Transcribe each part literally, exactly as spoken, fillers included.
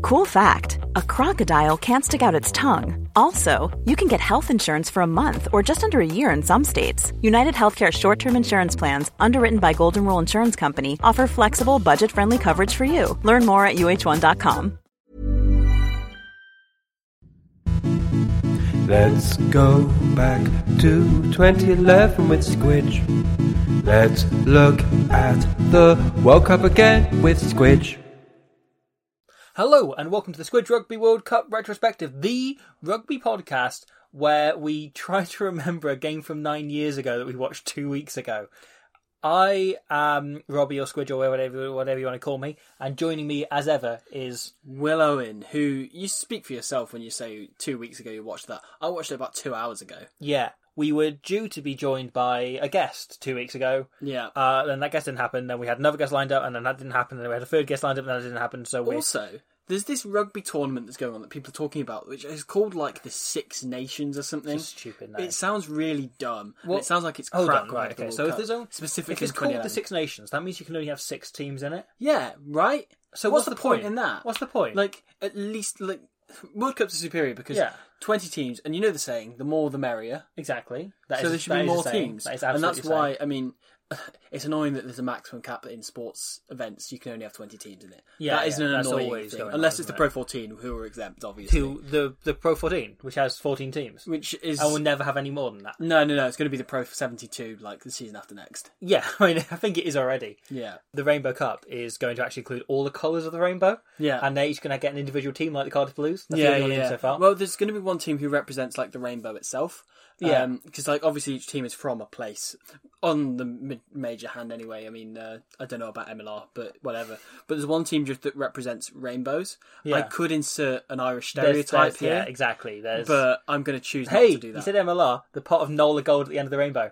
Cool fact, a crocodile can't stick out its tongue. Also, you can get health insurance for a month or just under a year in some states. United Healthcare short-term insurance plans, underwritten by Golden Rule Insurance Company, offer flexible, budget-friendly coverage for you. Learn more at U H one dot com. Let's go back to twenty eleven with Squidge. Let's look at the World Cup again with Squidge. Hello and welcome to the Squidge Rugby World Cup Retrospective, the rugby podcast where we try to remember a game from nine years ago that we watched two weeks ago. I am Robbie or Squidge or whatever, whatever you want to call me, and joining me as ever is Will Owen, who you speak for yourself when you say two weeks ago you watched that. I watched it about two hours ago. Yeah, we were due to be joined by a guest two weeks ago. Yeah. Uh, then that guest didn't happen. Then we had another guest lined up, and then that didn't happen. And then we had a third guest lined up, and that didn't happen. So we Also, there's this rugby tournament that's going on that people are talking about, which is called like the Six Nations or something. It's a stupid name. It sounds really dumb. and Well, it sounds like it's crap. Hold on, compared right? to the Okay, World so if Cup, there's only specifically if it's in called the twenty eleven. Six Nations, that means you can only have six teams in it. Yeah, right. So what's, what's the point in that? What's the point? Like, at least like World Cups are superior because Yeah. twenty teams, and you know the saying, the more the merrier. Exactly. That so is- there should that be is a more saying. teams, That is and that's absolutely a why. saying. I mean, it's annoying that there's a maximum cap in sports events. You can only have twenty teams in it. Yeah, that isn't yeah, an that's annoying always thing, going on, unless it's isn't the it? Pro fourteen who are exempt, obviously. To the the Pro fourteen, which has fourteen teams, Which is and will never have any more than that. no, no, no. It's going to be the Pro seventy-two, like the season after next. Yeah, I mean, I think it is already. Yeah, The Rainbow Cup is going to actually include all the colours of the rainbow. Yeah. And they're each going to get an individual team like the Cardiff Blues. That's the yeah, only one yeah. so far. Well, there's going to be one team who represents like the rainbow itself. Yeah. because like obviously each team is from a place on the mid- major hand anyway. I mean, uh, I don't know about M L R, but whatever. But there's one team just that represents rainbows. Yeah. I could insert an Irish There's- stereotype there's- here, Yeah, exactly. There's... but I'm going to choose hey, not to do that. you said M L R, the pot of Nola gold at the end of the rainbow.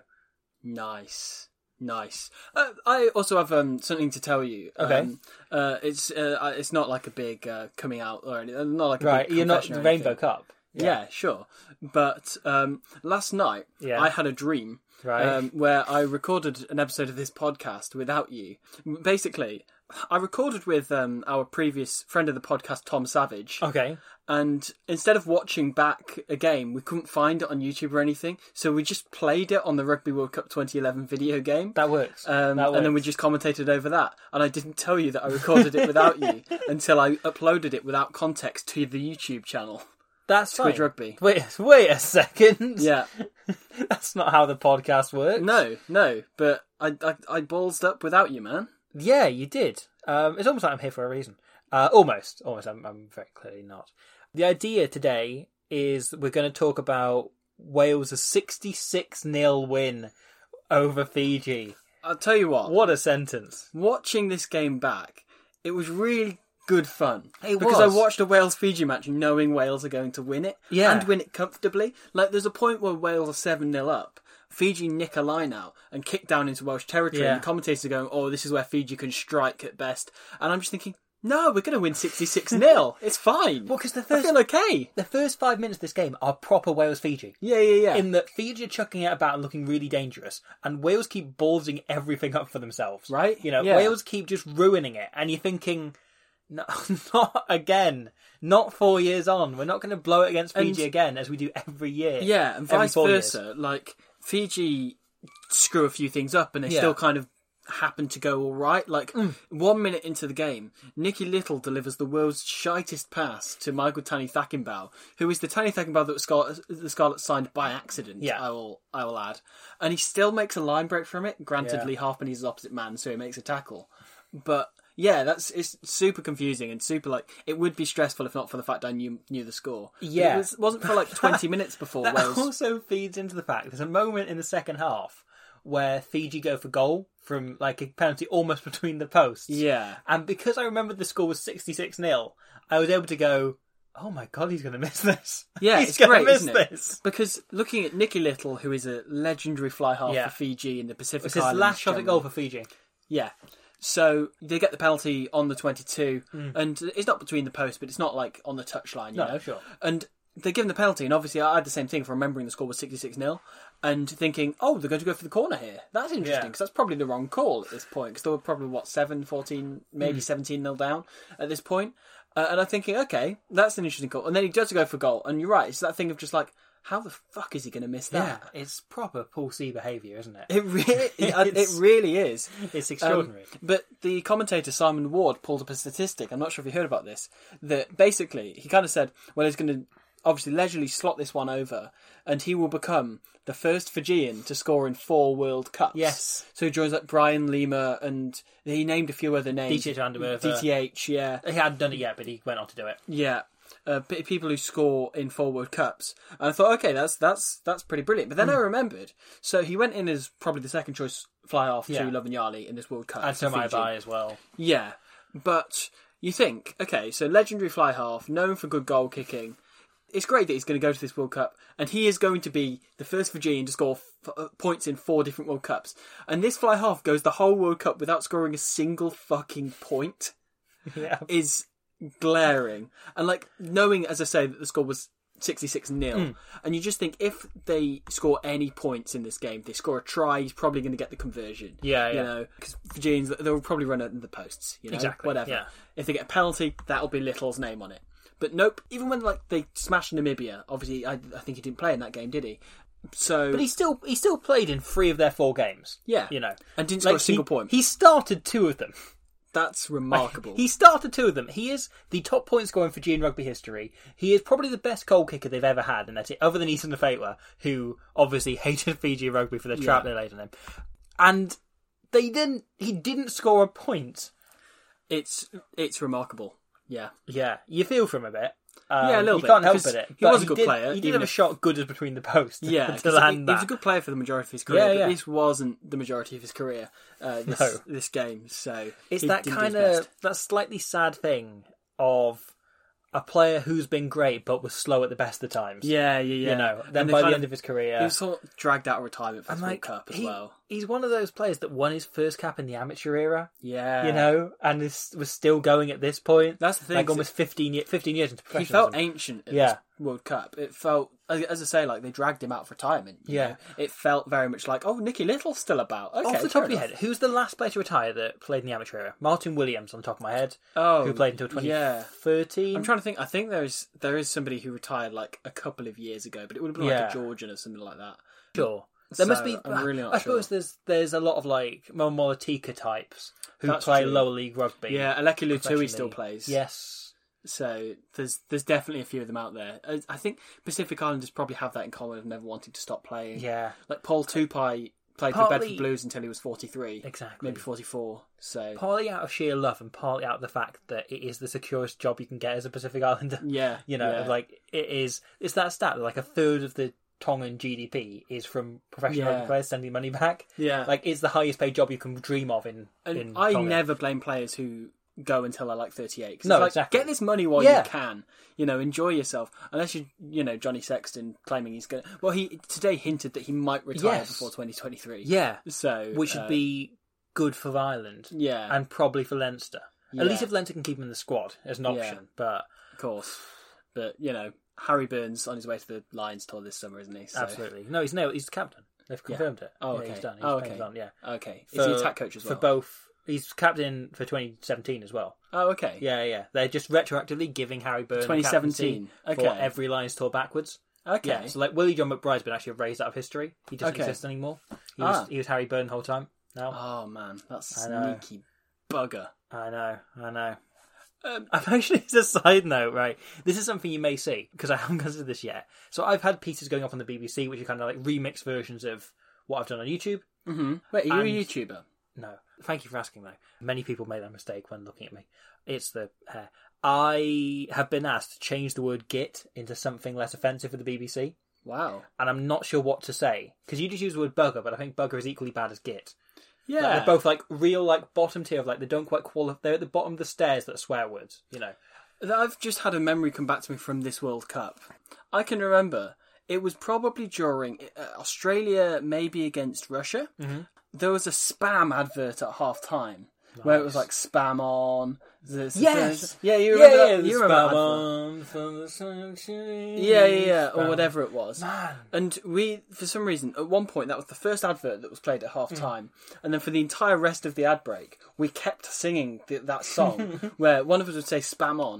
Nice, nice. Uh, I also have um, something to tell you. Okay. Um, uh, it's uh, it's not like a big uh, coming out or anything. Not like a Right, big you're not confession the or anything. Rainbow Cup. Yeah. sure. But um, last night, Yeah. I had a dream Right. um, where I recorded an episode of this podcast without you. Basically, I recorded with um, our previous friend of the podcast, Tom Savage. Okay. And instead of watching back a game, we couldn't find it on YouTube or anything. So we just played it on the Rugby World Cup twenty eleven video game. That works. Um, that works. and then we just commentated over that. And I didn't tell you that I recorded it without you until I uploaded it without context to the YouTube channel. That's Squidge fine. Rugby. Wait, wait a second. Yeah. That's not how the podcast works. No, no. But I, I, I ballsed up without you, man. Yeah, you did. Um, it's almost like I'm here for a reason. Uh, almost. Almost. I'm, I'm very clearly not. The idea today is we're going to talk about Wales' sixty-six nil win over Fiji. I'll tell you what. What a sentence. Watching this game back, it was really good fun. It because was. I watched a Wales-Fiji match knowing Wales are going to win it. Yeah. And win it comfortably. Like, there's a point where Wales are seven nil up. Fiji nick a line out and kick down into Welsh territory. Yeah. And the commentators are going, oh, this is where Fiji can strike at best. And I'm just thinking, no, we're going to win sixty-six nil. It's fine. Well, because the I first, feel okay. the first five minutes of this game are proper Wales-Fiji. Yeah, yeah, yeah. In that Fiji are chucking it about and looking really dangerous, and Wales keep ballsing everything up for themselves. Right? You know, Yeah. Wales keep just ruining it, and you're thinking, no, not again. Not four years on. We're not going to blow it against Fiji And- again, as we do every year. Yeah, and Every vice four versa. Like, Fiji screw a few things up and they Yeah. still kind of happen to go all right. Like, one minute into the game, Nicky Little delivers the world's shitest pass to Michael Tani Thakinbau, who is the Tani Thakinbau that was Scarlet, the Scarlet signed by accident, Yeah. I will I will add. And he still makes a line break from it. Granted, Yeah. Lee Halfpenny's his opposite man, so he makes a tackle. But... yeah, that's it's super confusing and super like it would be stressful if not for the fact I knew knew the score. But Yeah. it was, wasn't for like twenty minutes before That Wales. also feeds into the fact there's a moment in the second half where Fiji go for goal from like a penalty almost between the posts. Yeah, And because I remembered the score was sixty-six nil, I was able to go, oh my god, he's going to miss this. yeah, he's it's gonna great, miss isn't it? this. Because looking at Nicky Little, who is a legendary fly half Yeah. for Fiji in the Pacific It's his Islands, last shot at goal generally. for Fiji. Yeah. So they get the penalty on the twenty-two, and it's not between the posts, but it's not like on the touchline, you No, know. sure. And they're given the penalty, and obviously I had the same thing for remembering the score was sixty-six nil, and thinking, oh, they're going to go for the corner here. That's interesting, Yeah. because that's probably the wrong call at this point, because they were probably, what, seven, fourteen, maybe seventeen nil down at this point. Uh, and I'm thinking, okay, that's an interesting call. And then he does go for goal. And you're right, it's that thing of just like, how the fuck is he going to miss Yeah, that? it's proper Paul C behaviour, isn't it? It really, it, it It's- really is. It's extraordinary. Um, but the commentator Simon Ward pulled up a statistic. I'm not sure if you heard about this. That basically he kind of said, well, he's going to obviously leisurely slot this one over, and he will become the first Fijian to score in four World Cups. Yes. So he joins like Brian Lima, and he named a few other names. D T H van der Merwe. D T H, yeah, He hadn't done it yet, but he went on to do it. yeah. Uh, p- people who score in four World Cups, and I thought, okay, that's that's that's pretty brilliant. But then I remembered, so he went in as probably the second choice fly half Yeah. to Lovanyali in this World Cup, And so for my Fiji. by as well. Yeah, but you think, okay, so legendary fly half, known for good goal kicking. It's great that he's going to go to this World Cup, and he is going to be the first Fijian to score f- uh, points in four different World Cups. And this fly half goes the whole World Cup without scoring a single fucking point. Yeah. Is glaring. And like knowing, as I say, that the score was sixty-six nil, Mm. and you just think if they score any points in this game, they score a try, he's probably going to get the conversion. Yeah, You yeah. know, because Fijians, they'll probably run it in the posts, you know, Exactly, whatever. yeah. If they get a penalty, that'll be Little's name on it. But nope, even when like they smashed Namibia, obviously I, I think he didn't play in that game, did he? So But he still he still played in three of their four games. Yeah. You know. And didn't score Like, a single he, point. He started two of them. That's remarkable. He started two of them. He is the top point scorer in Fijian rugby history. He is probably the best goal kicker they've ever had in their team, other than Easton Lefetua, who obviously hated Fiji rugby for the trap Yeah. they laid on him. And they didn't. He didn't score a point. It's it's remarkable. Yeah. Yeah, you feel for him a bit. Um, Yeah, a little you bit, can't help because it. he but was a good did, player, He did even have a if- shot good as between the posts. Yeah, to 'cause he, land he that. was a good player for the majority of his career, Yeah, but yeah. this wasn't the majority of his career, uh, this, No. this game, so It's he that didn't do his kind of best. that slightly sad thing of a player who's been great but was slow at the best of times. Yeah, yeah, yeah. You know, then And they by kind the end of his career, He was sort of dragged out of retirement for and this World like Cup as he- well. he's one of those players that won his first cap in the amateur era. Yeah. You know, and is, was still going at this point. That's the thing, Like so- almost fifteen, ye- fifteen years into He professionalism. felt ancient at Yeah. this World Cup. It felt, as as I say, like they dragged him out of retirement. you Yeah. know? It felt very much like, oh, Nicky Little's still about. Okay, Off the top fair of your enough. head, who's the last player to retire that played in the amateur era? Martin Williams, on top of my head. Oh, who played until twenty yeah. thirteen. I'm trying to think. I think there's there is somebody who retired like a couple of years ago, but it would have been Yeah. like a Georgian or something like that. Sure. There must So, be. I'm really not I suppose sure. there's there's a lot of like Momolatika types who That's play true. lower league rugby. Yeah, Aleki Lutui professionally. still plays. Yes. So there's there's definitely a few of them out there. I, I think Pacific Islanders probably have that in common of never wanting to stop playing. Yeah. Like Paul Tupai played Partly- for Bedford Blues until he was forty-three. Exactly. Maybe forty-four. So Partly out of sheer love and partly out of the fact that it is the securest job you can get as a Pacific Islander. yeah, You know, yeah. like it is. It's that stat that like a third of the Tongan G D P is from professional Yeah. rugby players sending money back. Yeah. Like it's the highest paid job you can dream of in. And in I Tonga. never blame players who go until they're like thirty-eight. 'Cause No, it's like, exactly. get this money while Yeah. you can. You know, enjoy yourself. Unless you, you know, Johnny Sexton claiming he's going to... Well, he today hinted that he might retire Yes. before twenty twenty-three. Yeah. So... Which would uh, be good for Ireland. Yeah. And probably for Leinster. Yeah. At least if Leinster can keep him in the squad as an Yeah. option. But Of course. But, you know, Harry Burns on his way to the Lions tour this summer, isn't he? So, absolutely. No, he's no, he's the captain. They've confirmed it. Oh, Yeah, okay. he's done. He's Oh, playing okay. on, yeah. Okay. Is he For- attack coach as well? For both. He's captain for twenty seventeen as well. Oh, okay. Yeah, yeah. They're just retroactively giving Harry Byrne twenty seventeen. captaincy for Okay. every Lions tour backwards. Okay. Yeah, so like Willie John McBride's been actually erased out of history. He doesn't Okay. exist anymore. He was, Ah. he was Harry Byrne the whole time. No, Oh, man. That's I know. sneaky bugger. I know, I know. Um, I've actually, as a side note, right, this is something you may see, because I haven't considered this yet. So I've had pieces going up on the B B C, which are kind of like remixed versions of what I've done on YouTube. Mm-hmm. Wait, are you And- a YouTuber? No. Thank you for asking, though. Many people made that mistake when looking at me. It's the hair. I have been asked to change the word git into something less offensive for the B B C, Wow. and I'm not sure what to say. Because you just use the word bugger, but I think bugger is equally bad as git. Yeah. Like, they're both like real, like bottom tier of like they don't quite qualify. They're at the bottom of the stairs that are swear words, you know. I've just had a memory come back to me from this World Cup. I can remember it was probably during uh, Australia, maybe against Russia. Mm-hmm. There was a spam advert at half time where it was like spam on. There's- Yes! yeah, you remember yeah, that? yeah, the You remember that spam advert? on from the sunshine. Yeah, yeah, yeah, or Spam. whatever it was. Man. And we, for some reason, at one point, that was the first advert that was played at Hmm. half time. And then for the entire rest of the ad break, we kept singing the, that song where one of us would say spam on.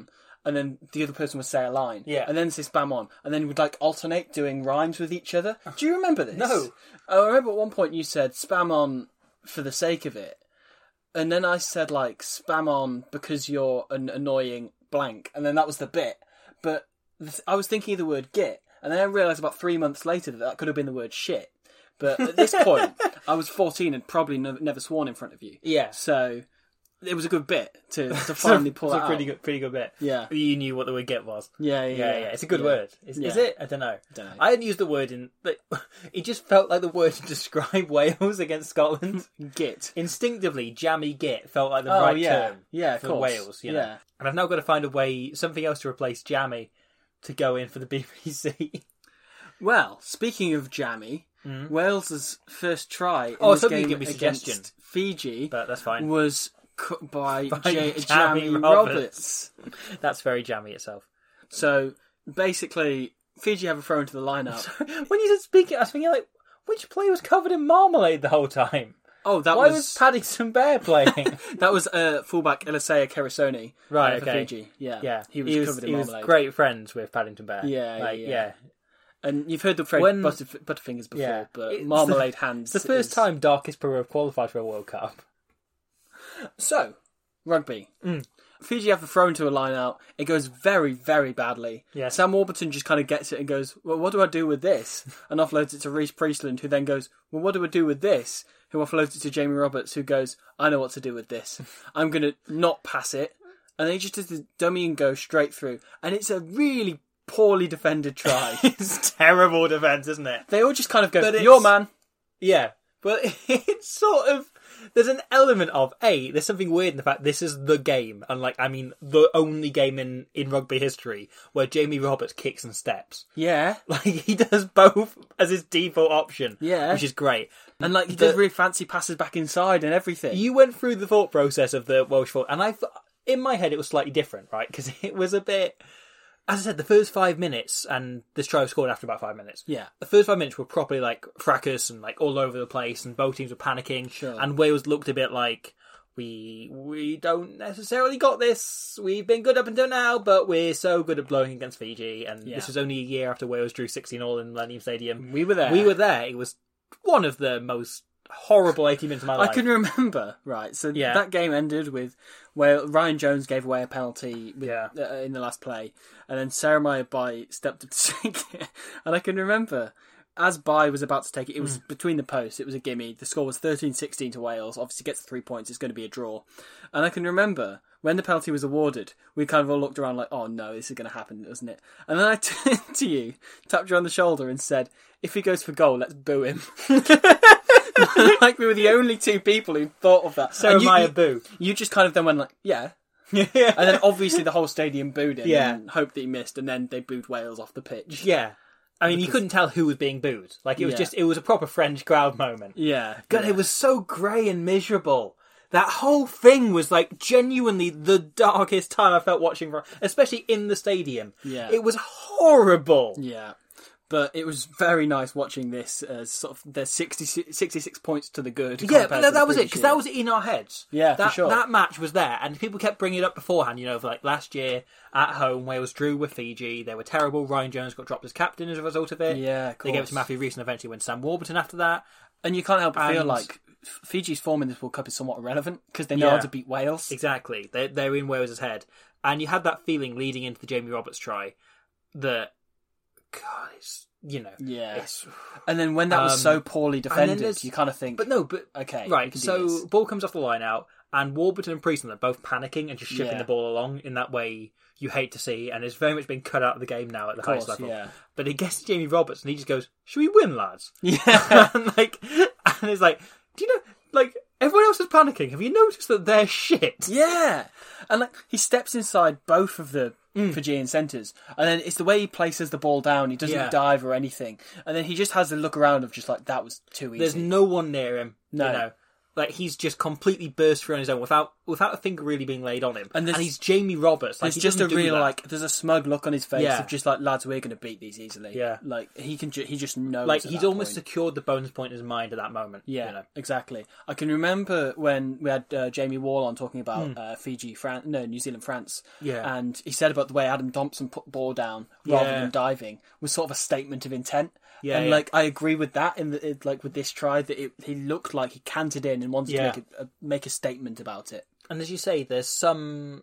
and then the other person would say a line. Yeah. And then say spam on. And then we'd like alternate doing rhymes with each other. Do you remember this? No. I remember at one point you said spam on for the sake of it. And then I said like spam on because you're an annoying blank. And then that was the bit. But th- I was thinking of the word git. And then I realised about three months later that that could have been the word shit. But at this point, I was fourteen and probably no- never sworn in front of you. Yeah. So it was a good bit to, to finally pull it's it a out. pretty good, pretty good bit. Yeah. You knew what the word "get" was. Yeah, yeah, Yeah, yeah. yeah. It's a good Yeah. word. Is, Yeah. is it? I don't know. Don't know. I hadn't used the word in. But it just felt like the word to describe Wales against Scotland. Git. Instinctively, jammy git felt like the Oh, right yeah. term Yeah, of for course. Wales. You know? Yeah. And I've now got to find a way, something else to replace jammy, to go in for the B B C. Well, speaking of jammy, Wales's first try in Oh, this somebody game give me a against suggestion. Fiji But that's fine. was cut by, By J- Jammy Jammy Roberts. Roberts. That's very jammy itself. So basically, Fiji have a throw into the lineup. When you said speaking, I was thinking like, which player was covered in marmalade the whole time? Oh, that Why was, was Paddington Bear playing? that was uh, fullback Elisea Kerisoni, Right, uh, for okay. Fiji. Yeah, Yeah, he was covered in he was marmalade. great friends with Paddington Bear. Yeah, like, yeah, yeah. yeah. And you've heard the phrase When- Butterf- Butterfingers before, Yeah. but It's marmalade the- hands. It's the first is- time Darkest Peru have qualified for a World Cup. So, rugby. Mm. Fiji have the throw into a line out. It goes very, very badly. Yeah. Sam Warburton just kind of gets it and goes, well, what do I do with this? And offloads it to Reece Priestland, who then goes, well, what do I do with this? Who offloads it to Jamie Roberts, who goes, I know what to do with this. I'm going to not pass it. And then he just does the dummy and go straight through. And it's a really poorly defended try. It's terrible defence, isn't it? They all just kind of go, But it's- your man. Yeah, but it's sort of, there's an element of, A, there's something weird in the fact this is the game, and like, I mean, the only game in, in rugby history where Jamie Roberts kicks and steps. Yeah. Like, he does both as his default option. Yeah. Which is great. And like he The- does really fancy passes back inside and everything. You went through the thought process of the Welsh thought, and I th- in my head it was slightly different, right? Because it was a bit, as I said, the first five minutes, and this try was scored after about five minutes. Yeah. The first five minutes were properly like fracas and like all over the place, and both teams were panicking. Sure. And Wales looked a bit like, we we don't necessarily got this. We've been good up until now, but we're so good at blowing against Fiji. And Yeah. this was only a year after Wales drew sixteen all in Millennium Stadium. We were there. We were there. It was one of the most horrible eighty minutes of my life. I can remember, right, so Yeah. that game ended with where Ryan Jones gave away a penalty with, Yeah. uh, in the last play, and then Sarah Meyer Bai stepped up to take it, and I can remember, as Bai was about to take it, it was between the posts, it was a gimme, the score was thirteen sixteen to Wales, obviously gets three points, it's going to be a draw, and I can remember, when the penalty was awarded, we kind of all looked around like, oh no, this is going to happen, doesn't it? And then I turned to you, tapped you on the shoulder and said, if he goes for goal, let's boo him. Like we were the only two people who thought of that. Sarah And you, Meyer you, boo. you just kind of then went like, yeah. Yeah. And then obviously the whole stadium booed him Yeah. and hoped that he missed, and then they booed Wales off the pitch. Yeah. I mean, you couldn't tell who was being booed. Like, it was Yeah. just, it was a proper French crowd moment. Yeah. God, yeah. it was so grey and miserable. That whole thing was, like, genuinely the darkest time I felt watching, especially in the stadium. Yeah. It was horrible. Yeah. But it was very nice watching this as sort of there's sixty, sixty-six points to the good. Yeah, compared but to that, the that was it, previous because year. that was in our heads. Yeah, for that, sure. That match was there, and people kept bringing it up beforehand, you know, for like last year at home, Wales drew with Fiji, they were terrible, Ryan Jones got dropped as captain as a result of it. Yeah, of They gave it course. to Matthew Rees and eventually went to Sam Warburton after that. And you can't help but feel And- like Fiji's form in this World Cup is somewhat irrelevant because they know Yeah. how to beat Wales. Exactly. They're, they're in Wales' head. And you had that feeling leading into the Jamie Roberts try that, God, it's, you know. Yeah. It's, And then when that was Um, so poorly then defended, there's- you kind of think, but no, but, okay, we right, can do so this. ball comes off the line out, and Warburton and Priestland are both panicking and just shipping Yeah. the ball along in that way you hate to see, and it's very much been cut out of the game now at the Of course, highest level. yeah. But it gets to Jamie Roberts, and he just goes, should we win, lads? Yeah. and, like, and it's like, do you know, like, everyone else is panicking. Have you noticed that they're shit? Yeah, and like he steps inside both of the Mm. Fijian centres, and then it's the way he places the ball down. He doesn't Yeah. dive or anything, and then he just has the look around of just like that was too easy. There's no one near him. No. You know. Like, he's just completely burst through on his own without without a finger really being laid on him. And, and he's Jamie Roberts. Like, There's he just a doesn't do real, that. like, there's a smug look on his face Yeah. of just like, lads, we're going to beat these easily. Yeah. Like, he can, ju- he just knows. Like, at he's that almost point. secured the bonus point in his mind at that moment. Yeah, you know? exactly. I can remember when we had uh, Jamie Wall on talking about Mm. uh, Fiji, France, no, New Zealand, France. Yeah. And he said about the way Adam Thompson put the ball down rather Yeah. than diving was sort of a statement of intent. Yeah, and yeah. like I agree with that. In the, it, like with this try, that it, he looked like he canted in and wanted Yeah. to make a, a, make a statement about it. And as you say, there's some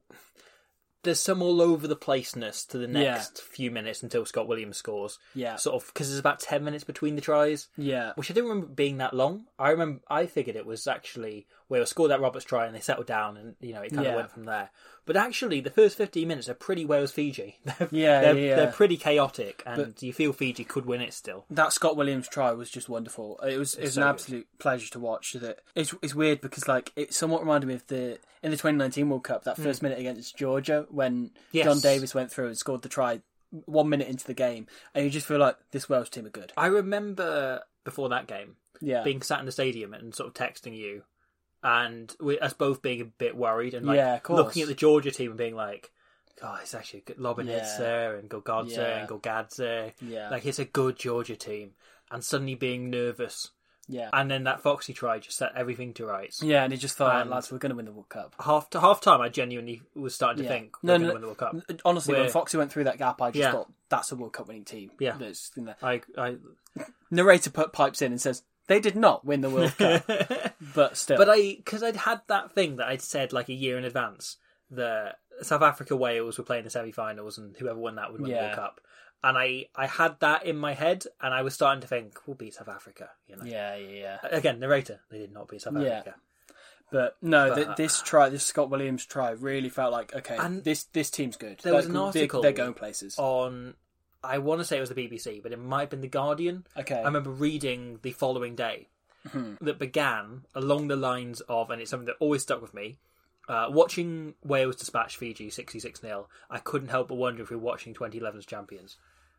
there's some all over the placeness to the next few minutes until Scott Williams scores. Yeah. Sort of, because there's about ten minutes between the tries. Yeah, Which I didn't remember being that long. I remember, I figured it was actually where they scored that Roberts try and they settled down and, you know, it kind Yeah. of went from there. But actually, the first fifteen minutes are pretty Wales-Fiji. They're, Yeah, they're, yeah. they're pretty chaotic and you feel Fiji could win it still. that Scott Williams try was just wonderful. It was it was so an good. absolute pleasure to watch. That it's it's weird because like it somewhat reminded me of the in the twenty nineteen World Cup that first minute against Georgia when Yes. John Davis went through and scored the try one minute into the game, and you just feel like this Welsh team are good. I remember before that game, Yeah, being sat in the stadium and sort of texting you, and we, us both being a bit worried and like Yeah, of course. looking at the Georgia team and being like, "God, it's actually good. Lobbing Yeah. hits there and Gogadze Yeah. and Gogadze. Yeah. Like it's a good Georgia team." And suddenly being nervous, yeah, and then that Foxy try just set everything to rights. yeah, and he just thought, And- lads, we're going to win the World Cup. Half to half time, I genuinely was starting to Yeah. think No, we're no, going to win the World Cup. Honestly, Where- when Foxy went through that gap, I just Yeah. thought that's a World Cup winning team. Yeah. That's in there. I, I, Narrator put pipes in and says they did not win the World Cup, but still, but I, because I'd had that thing that I'd said like a year in advance that South Africa Wales were playing the semi-finals and whoever won that would win the Yeah. World Cup. And I, I had that in my head, and I was starting to think, we'll beat South Africa. You know, yeah, yeah, yeah. again, narrator, they did not beat South Yeah. Africa. But no, But, th- uh, this try, this Scott Williams try, really felt like okay, And this this team's good. there was Like, an they- article they're going places. On, I want to say it was the B B C, but it might have been the Guardian. Okay. I remember reading the following day that began along the lines of, and it's something that always stuck with me. Uh, watching Wales dispatch Fiji sixty-six nil, I couldn't help but wonder if we were watching twenty eleven's champions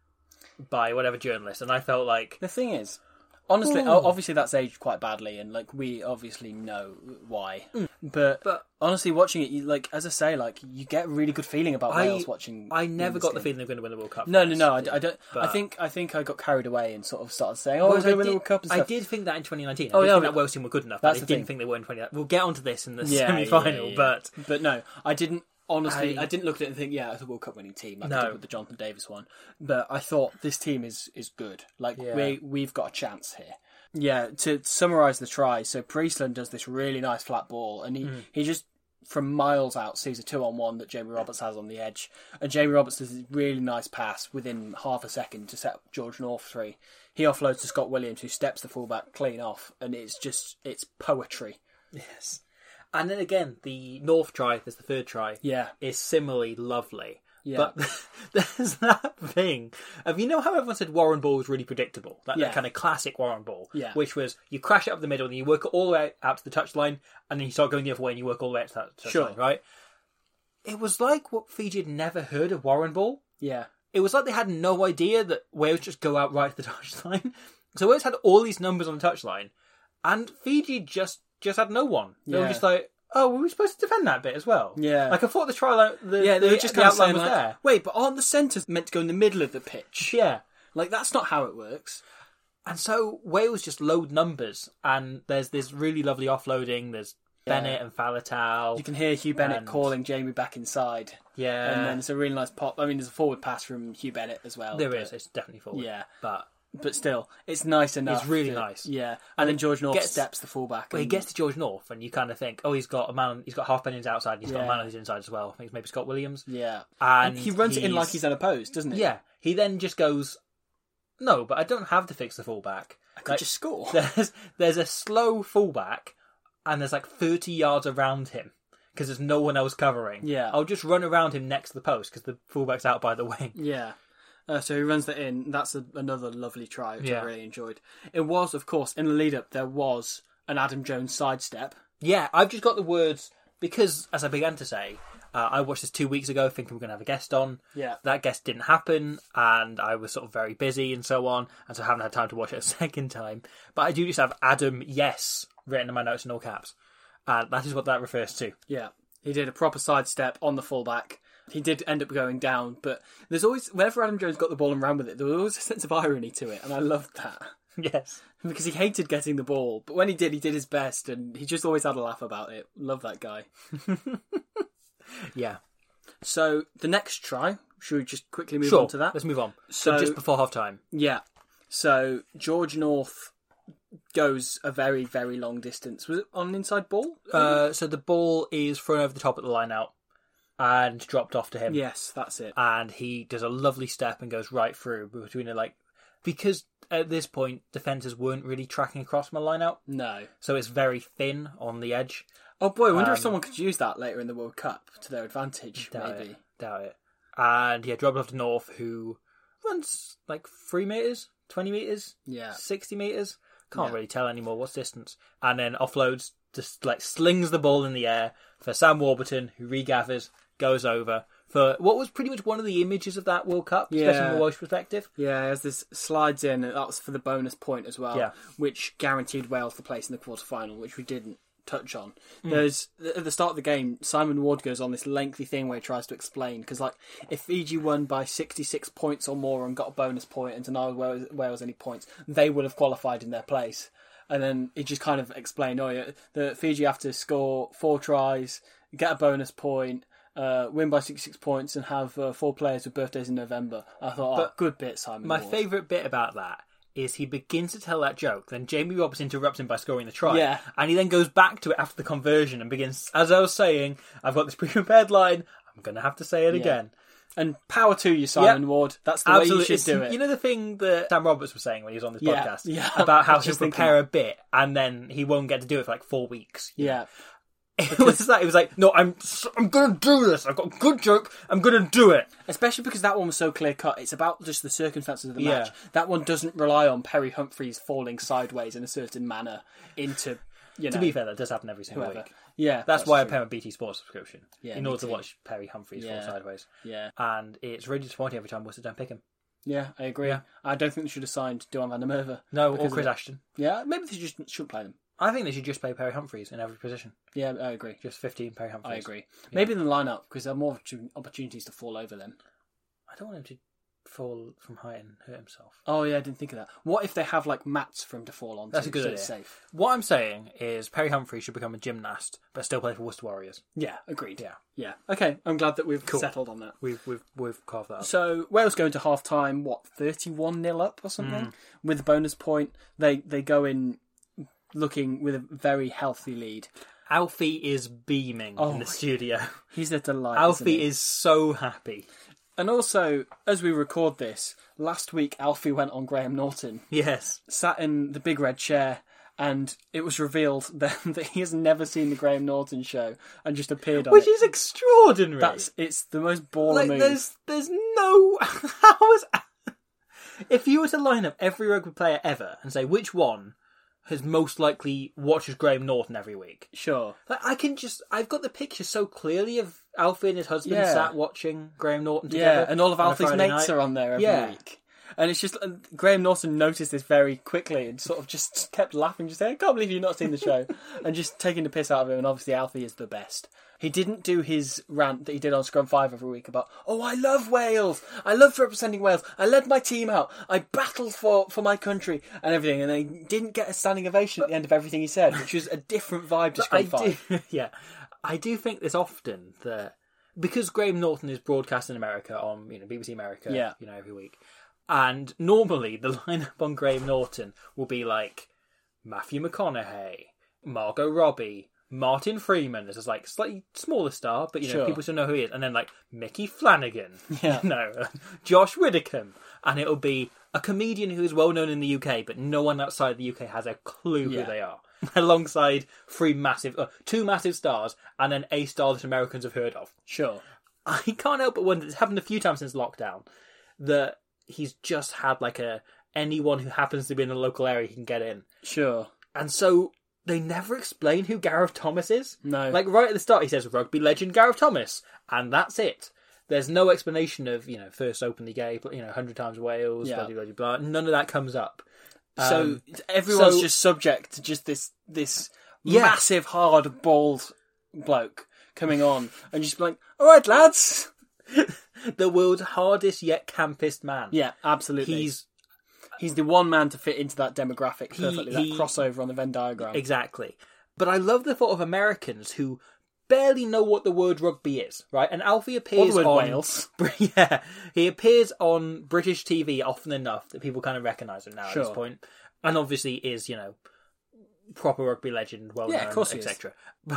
by whatever journalist, and I felt like The thing is, honestly, Ooh. o- obviously that's aged quite badly, and like we obviously know why. But, Mm. But- honestly, watching it, you, like as I say, like you get a really good feeling about I, Wales watching. I never this got the game. feeling they were going to win the World Cup. No, no, no. I, I don't. I But- think I think I got carried away and sort of started saying, "Oh, we're Whereas going I to win the did, World Cup." And I stuff. did think that in twenty nineteen. I Oh, did yeah, think but that Wales team were good enough. that's I the didn't thing. think they were in twenty. We'll get onto this in the Yeah, semi-final, yeah, yeah. but But no, I didn't. Honestly, I, I- didn't look at it and think, yeah, it's a World Cup winning team like I No. did with the Jonathan Davis one. But I thought this team is, is good. Like Yeah. we we've got a chance here. Yeah. To summarise the try, so Priestland does this really nice flat ball, and he, Mm. he just from miles out sees a two on one that Jamie Roberts has on the edge, and Jamie Roberts does this really nice pass within half a second to set up George North free. He offloads to Scott Williams, who steps the fullback clean off, and it's just it's poetry. yes. And then again, the North try, there's the third try, Yeah. is similarly lovely. Yeah. But there's that thing of, you know how everyone said Warren Ball was really predictable? That, Yeah. that kind of classic Warren Ball. Yeah. Which was, you crash it up the middle and you work it all the way out to the touchline, and then you start going the other way and you work all the way out to that touchline, Sure. right? It was like what Fiji had never heard of Warren Ball. Yeah. It was like they had no idea that Wales just go out right to the touchline. So Wales had all these numbers on the touchline, and Fiji just just had no one. They were Yeah. just like, oh, were we supposed to defend that bit as well? Yeah. Like, I thought the try line, the, Yeah, they the, were just the kind of outline saying was like, there. wait, but aren't the centres meant to go in the middle of the pitch? Yeah. Like, that's not how it works. And so Wales just load numbers, and there's this really lovely offloading. There's Yeah. Bennett and Faletau. You can hear Hugh Bennett And- calling Jamie back inside. Yeah. And then it's a really nice pop. I mean, there's a forward pass from Hugh Bennett as well. There but, is. It's definitely forward. Yeah. But But still, it's nice enough. It's really to- nice. Yeah. And then George North gets- steps the fullback. well, he and- gets to George North, and you kind of think, oh, he's got a man. He's got half Bennings outside. And he's got a Yeah. man on his inside as well. I think it's maybe Scott Williams. Yeah. And, And he runs it in like he's unopposed, doesn't he? Yeah. He then just goes, no, but I don't have to fix the fullback. I could just score. There's there's a slow fullback, and there's like thirty yards around him because there's no one else covering. Yeah. I'll just run around him next to the post because the fullback's out by the wing. Yeah. Uh, so he runs that in. That's a, another lovely try, which Yeah. I really enjoyed. It was, of course, in the lead up, there was an Adam Jones sidestep. Yeah, I've just got the words because, as I began to say, uh, I watched this two weeks ago thinking we we're going to have a guest on. Yeah. That guest didn't happen, and I was sort of very busy and so on, and so I haven't had time to watch it a second time. But I do just have Adam Yes written in my notes in all caps. And that is what that refers to. Yeah. He did a proper sidestep on the fullback. He did end up going down, but there's always, whenever Adam Jones got the ball and ran with it, there was always a sense of irony to it, and I loved that. Yes. Because he hated getting the ball, but when he did, he did his best, and he just always had a laugh about it. Love that guy. Yeah. So, the next try, should we just quickly move Sure, on to that? let's move on. So, So just before half time. Yeah. So, George North goes a very, very long distance. Was it on an inside ball? Uh, so the ball is thrown over the top at the line out and dropped off to him. Yes, that's it. And he does a lovely step and goes right through between it, like, because at this point defenders weren't really tracking across from a line out, No. so it's very thin on the edge. Oh boy, I wonder Um, if someone could use that later in the World Cup to their advantage, Doubt maybe. it. Doubt it. And yeah, dropped off to North, who runs like three meters, twenty meters, Yeah. sixty meters. Can't Yeah. really tell anymore what's distance. And then offloads, just like slings the ball in the air for Sam Warburton, who regathers, goes over for what was pretty much one of the images of that World Cup, especially Yeah. from a Welsh perspective. Yeah, as this slides in, that was for the bonus point as well, Yeah. which guaranteed Wales the place in the quarter-final, which we didn't touch on. Mm. There's at the start of the game, Simon Ward goes on this lengthy thing where he tries to explain, because like if Fiji won by sixty-six points or more and got a bonus point and denied Wales, Wales any points, they would have qualified in their place. And then he just kind of explained, oh yeah, the Fiji have to score four tries, get a bonus point, uh, win by sixty-six points, and have uh, four players with birthdays in November. I thought, oh, But good bit, Simon My Ward. favourite bit about that is he begins to tell that joke, then Jamie Roberts interrupts him by scoring the try. Yeah. And he then goes back to it after the conversion and begins, as I was saying, I've got this pre-prepared line, I'm going to have to say it Yeah. again. And power to you, Simon Yeah. Ward. That's the Absolutely. way you should It's- do it. You know the thing that Sam Roberts was saying when he was on this Yeah, podcast? yeah. About I how was he'll just prepare a bit and then he won't get to do it for like four weeks. yeah. It was that. It was like, no, I'm I'm going to do this. I've got a good joke. I'm going to do it. Especially because that one was so clear cut. It's about just the circumstances of the Yeah. match. That one doesn't rely on Perry Humphreys falling sideways in a certain manner into, you know. To be fair, that does happen every single whoever. week. Yeah. That's, why I true. pay my B T Sports subscription. Yeah, in me order to too. watch Perry Humphreys Yeah. fall sideways. Yeah. And it's really disappointing every time Worcester don't pick him. Yeah, I agree. Yeah. I don't think they should have signed Duan van der Merwe. No, or because Chris of it. Ashton. Yeah, maybe they just shouldn't play them. I think they should just play Perry Humphreys in every position. Yeah, I agree. Just fifteen Perry Humphreys. I agree. Maybe in the lineup because there are more opportunities to fall over then. I don't want him to fall from height and hurt himself. Oh yeah, I didn't think of that. What if they have like mats for him to fall on? That's a good so idea. it's safe. What I'm saying is Perry Humphreys should become a gymnast, but still play for Worcester Warriors. Yeah, agreed. Yeah. Yeah. Okay, I'm glad that we've Cool. settled on that. We've we've we've carved that up. So Wales go into half time, what, thirty-one nil up or something? Mm. With a bonus point. They they go in looking with a very healthy lead. Alfie is beaming Oh, in the studio. He's a delight. Alfie isn't he? is so happy. And also, as we record this, last week Alfie went on Graham Norton, Yes. sat in the big red chair, and it was revealed that, that he has never seen the Graham Norton show and just appeared on Which it. is extraordinary. That's it's the most baller like move. there's there's no how is if you were to line up every rugby player ever and say which one has most likely watches Graham Norton every week, Sure. like I can just I've got the picture so clearly of Alfie and his husband Yeah. sat watching Graham Norton together. Yeah, and all of on a Alfie's Friday mates night. are on there every Yeah. week. And it's just, and Graham Norton noticed this very quickly and sort of just kept laughing, just saying, I can't believe you've not seen the show. And just taking the piss out of him, and obviously Alfie is the best. He didn't do his rant that he did on Scrum five every week about, oh, I love Wales. I love representing Wales. I led my team out. I battled for, for my country and everything. And he didn't get a standing ovation at the end of everything he said, which was a different vibe to Scrum I five. do, yeah, I do think there's often that because Graham Norton is broadcast in America on you know B B C America, Yeah. you know every week, and normally the lineup on Graham Norton will be like Matthew McConaughey, Margot Robbie, Martin Freeman. This is like slightly smaller star, but you know Sure. people still know who he is, and then like Mickey Flanagan, Yeah. you know, Josh Widdicombe, and it'll be a comedian who is well known in the U K, but no one outside the U K has a clue Yeah. who they are. Alongside three massive, uh, two massive stars, and then a star that Americans have heard of. Sure. I can't help but wonder. It's happened a few times since lockdown that he's just had like a anyone who happens to be in a local area he can get in, Sure. and so they never explain who Gareth Thomas is. No. Like right at the start, he says rugby legend Gareth Thomas, and that's it. There's no explanation of you know first openly gay, you know, hundred times Wales, Yeah. blah blah blah blah. None of that comes up. So Um, everyone's so- just subject to just this this Yeah. massive, hard, bald bloke coming on and just be like, all right, lads. the world's hardest yet campest man. Yeah, absolutely. He's He's the one man to fit into that demographic He- perfectly, he- that crossover on the Venn diagram. exactly. But I love the thought of Americans who barely know what the word rugby is, right? And Alfie Or appears the word on Wales. yeah, he appears on British T V often enough that people kind of recognise him now at Sure. this point, and obviously is you know proper rugby legend, well Yeah, known, of course he is. et cetera.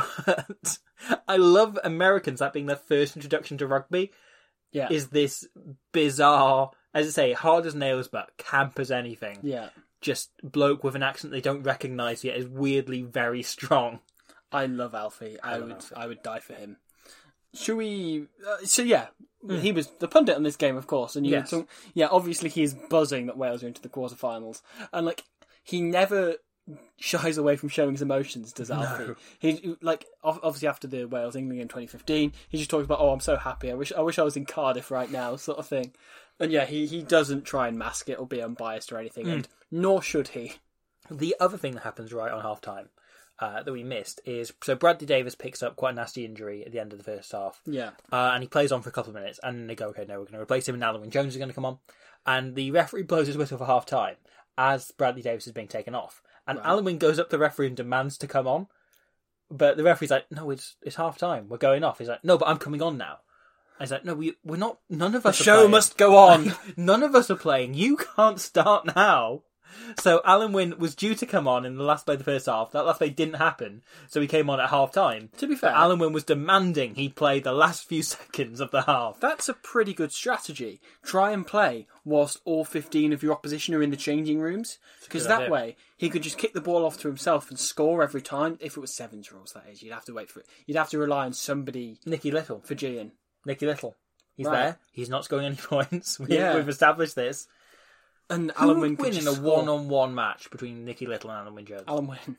But I love Americans that being their first introduction to rugby Yeah. is this bizarre, as I say, hard as nails but camp as anything. Yeah. Just bloke with an accent they don't recognise yet is weirdly very strong. I love Alfie. I, I love would Alfie. I would die for him. Should we... Uh, so, yeah. Hmm. He was the pundit on this game, of course. And you Yes. were talking, yeah, obviously he is buzzing that Wales are into the quarterfinals. And, like, he never shies away from showing his emotions, does Alfie? He, like, ob- obviously after the Wales-England game in twenty fifteen, he just talks about, oh, I'm so happy. I wish I wish I was in Cardiff right now, sort of thing. And, yeah, he, he doesn't try and mask it or be unbiased or anything. And nor should he. The other thing that happens right on half time uh, that we missed is so Bradley Davis picks up quite a nasty injury at the end of the first half. Yeah. Uh, and he plays on for a couple of minutes, and they go, okay, no, we're going to replace him, and Alan Wynne-Jones is going to come on. And the referee blows his whistle for half time as Bradley Davis is being taken off. And Right. Alan Wynne goes up to the referee and demands to come on. But the referee's like, no, it's it's half time. We're going off. He's like, no, but I'm coming on now. And he's like, no, we, we're not, none of The us are show playing. must go on. None of us are playing. You can't start now. So Alan Wynne was due to come on in the last play of the first half. That last play didn't happen, so he came on at half time. To be fair, Alan Wynne was demanding he play the last few seconds of the half. that's a pretty good strategy. Try and play whilst all fifteen of your opposition are in the changing rooms. Because good that idea. way, he could just kick the ball off to himself and score every time. If it was sevens rules, that is. You'd have to wait for it. You'd have to rely on somebody Nicky Little. Fijian. Nicky Little. He's Right. there. He's not scoring any points. We, Yeah. We've established this. And Who Alan would Wynne could win in just a score. one-on-one match between Nicky Little and Alan Wynne-Jones? Alan Wynne.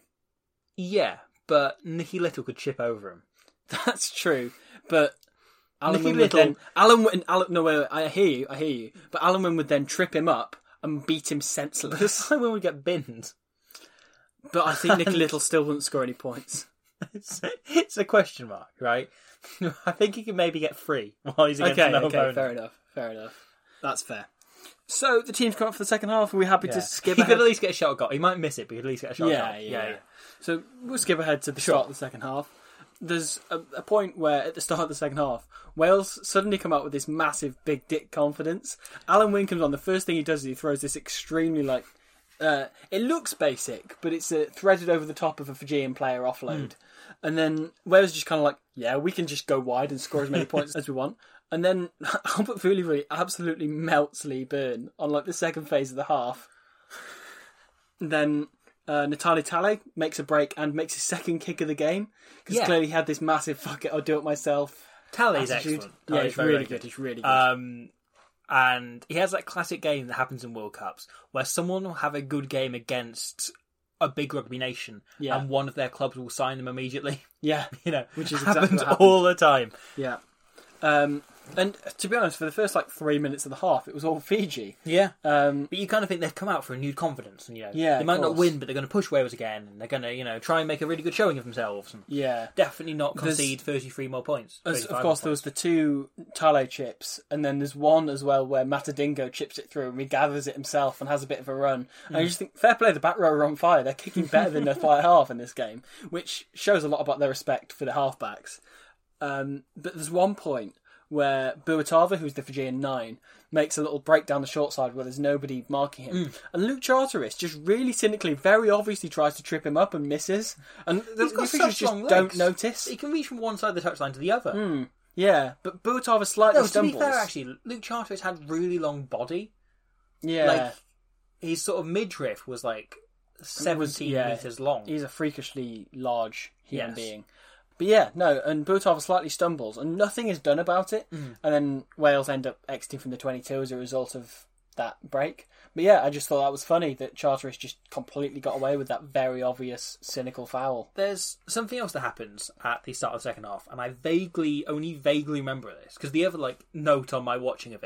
Yeah, but Nicky Little could chip over him. That's true. But Alan Nicky Wynne would Little- then... Alan Wynne... Alan, no, wait, wait, I hear you, I hear you. But Alan Wynne would then trip him up and beat him senseless. Alan Wynne would get binned. But I think Nicky Little still wouldn't score any points. It's, it's a question mark, right? I think he can maybe get free while he's against Okay, no okay, opponent. fair enough, fair enough. That's fair. So the team's come up for the second half. Are we happy Yeah. to skip he ahead? could at least get a shot at goal. He might miss it, but he could at least get a shot yeah, at yeah, goal. yeah, So we'll skip ahead to the start of the second half. There's a, a point where, at the start of the second half, Wales suddenly come out with this massive big dick confidence. Alan Wynne comes on. The first thing he does is he throws this extremely, like, uh, it looks basic, but it's uh, threaded over the top of a Fijian player offload. And then Wales just kind of like, yeah, we can just go wide and score as many points as we want. And then Albert Foulivery absolutely melts Lee Byrne on like the second phase of the half. Then uh, Natali Tale makes a break and makes his second kick of the game. Because Yeah. clearly he had this massive fuck it, I'll do it myself. Tally's attitude. excellent. Yeah, Tally's he's very, really very good. He's really good. Um, and he has that classic game that happens in World Cups where someone will have a good game against a big rugby nation, Yeah. and one of their clubs will sign them immediately. yeah, You know, Which is happens exactly what happened. all the time. yeah. Um, and to be honest, for the first like three minutes of the half, it was all Fiji. Yeah. Um, But you kind of think they've come out for renewed confidence, and you know, Yeah, they of might not course. win, but they're going to push Wales again, and they're going to, you know, try and make a really good showing of themselves, and yeah. definitely not There's- concede thirty-three more points. As, thirty-five of more course, there was points. the two Tale chips, and then there's one as well where Matadingo chips it through and regathers it himself and has a bit of a run. And you just think, fair play, the back row are on fire. They're kicking better than their fly half in this game, which shows a lot about their respect for the halfbacks. Um, but there's one point where Buatava, who's the Fijian nine, makes a little break down the short side where there's nobody marking him. And Luke Charteris just really cynically, very obviously tries to trip him up and misses. And the, He's got the officials such just long don't legs. notice. He can reach from one side of the touchline to the other. Yeah, but Buatava slightly No, to stumbles. be fair, actually, Luke Charteris had really long body. Yeah. Like, his sort of midriff was like seventeen yeah. metres long. He's a freakishly large human Yes. being. But yeah, no, and Buatava slightly stumbles, and nothing is done about it. Mm. And then Wales end up exiting from the twenty-two as a result of that break. But yeah, I just thought that was funny that Charteris just completely got away with that very obvious, cynical foul. There's something else that happens at the start of the second half, and I vaguely, only vaguely remember this, because the other like note on my watching of it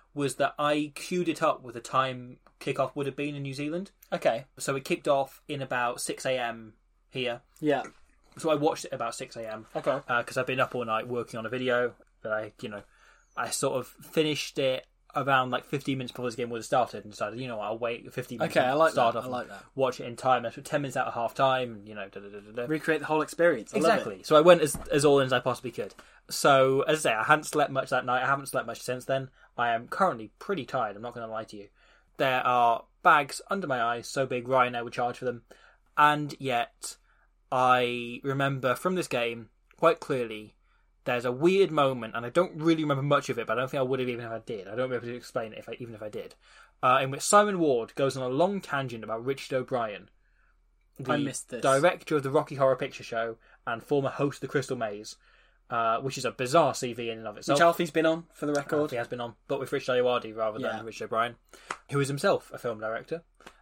was that I queued it up with the time kickoff would have been in New Zealand. Okay. So it kicked off in about six a.m. here. Yeah. So I watched it about six a.m. Okay. Because uh, I've been up all night working on a video that I, you know, I sort of finished it around like fifteen minutes before this game would have started and decided, you know what, I'll wait fifteen minutes. Okay, I like start that. off I like that. Watch it in time. I took ten minutes out of half time, and you know, da, da, da, da, da. Recreate the whole experience. I Exactly. Love it. So I went as as all in as I possibly could. So as I say, I hadn't slept much that night. I haven't slept much since then. I am currently pretty tired. I'm not going to lie to you. There are bags under my eyes so big Ryanair would charge for them, and yet I remember from this game quite clearly. There's a weird moment, and I don't really remember much of it, but I don't think I would have even if I did. I don't remember to explain it, if I, even if I did. Uh, in which Simon Ward goes on a long tangent about Richard O'Brien, the I missed this. director of the Rocky Horror Picture Show and former host of The Crystal Maze, uh, which is a bizarre C V in and of itself. Which Alfie's been on, for the Uh, record. he has been on, but with Richard Ayoade rather than Yeah. Richard O'Brien, who is himself a film director.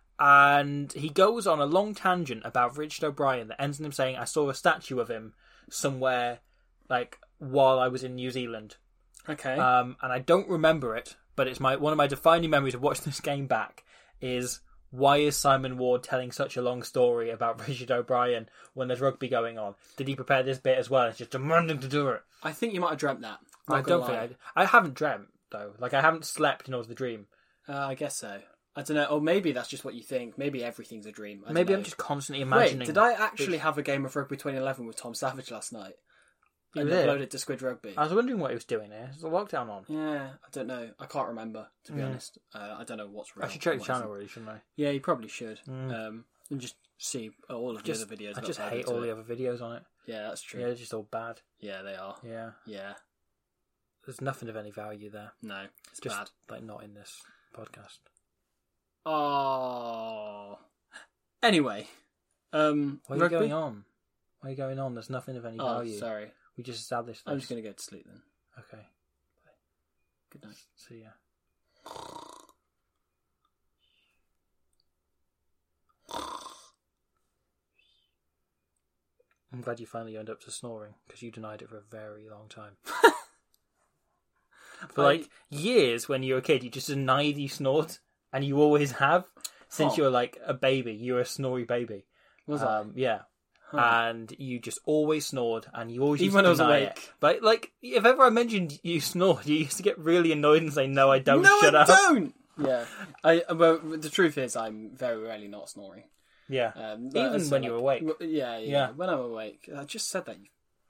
And he goes on a long tangent about Richard O'Brien that ends in him saying, I saw a statue of him somewhere, like, while I was in New Zealand. Okay. Um, and I don't remember it, but it's my one of my defining memories of watching this game back is why is Simon Ward telling such a long story about Richard O'Brien when there's rugby going on? Did he prepare this bit as well? It's just demanding to do it. I think you might have dreamt that. I Not don't gonna think lie. I, I haven't dreamt though. Like I haven't slept in order to dream. Uh, I guess so. I don't know. Or maybe that's just what you think. Maybe everything's a dream. I don't Maybe know. I'm just constantly imagining. Wait, did I actually have a game of Rugby twenty eleven with Tom Savage last night? You And did? upload it to Squid Rugby. I was wondering what he was doing there. Is the lockdown on? Yeah, I don't know. I can't remember, to be Yeah. honest. Uh, I don't know what's real. I should check and the what channel isn't. really, shouldn't I? Yeah, you probably should. Mm. Um, and just see all of the Just, other videos. I just uploaded hate to all it. the other videos on it. Yeah, that's true. Yeah, they're just all bad. Yeah, they are. Yeah, Yeah. there's nothing of any value there. No, it's Just bad. like not in this podcast. Oh. Anyway. Um, What are rugby? you going on? What are you going on? There's nothing of any Oh, value. sorry. We just established this. I'm just going to go to sleep then. Okay. Good night. See ya. I'm glad you finally owned up to snoring, because you denied it for a very long time. For I- like years when you were a kid, you just denied you snored, and you always have. Since Oh. you were like a baby, you were a snory baby. Was um, Yeah. Huh. And you just always snored, and you always Even used when to I was deny awake. it. But like, if ever I mentioned you snored, you used to get really annoyed and say, "No, I don't. No, shut I up." don't! Yeah. I, well, the truth is, I'm very rarely not snoring. Yeah. Um, but Even so, when you're like, awake. w- Yeah, yeah, Yeah. When I'm awake. I just said that.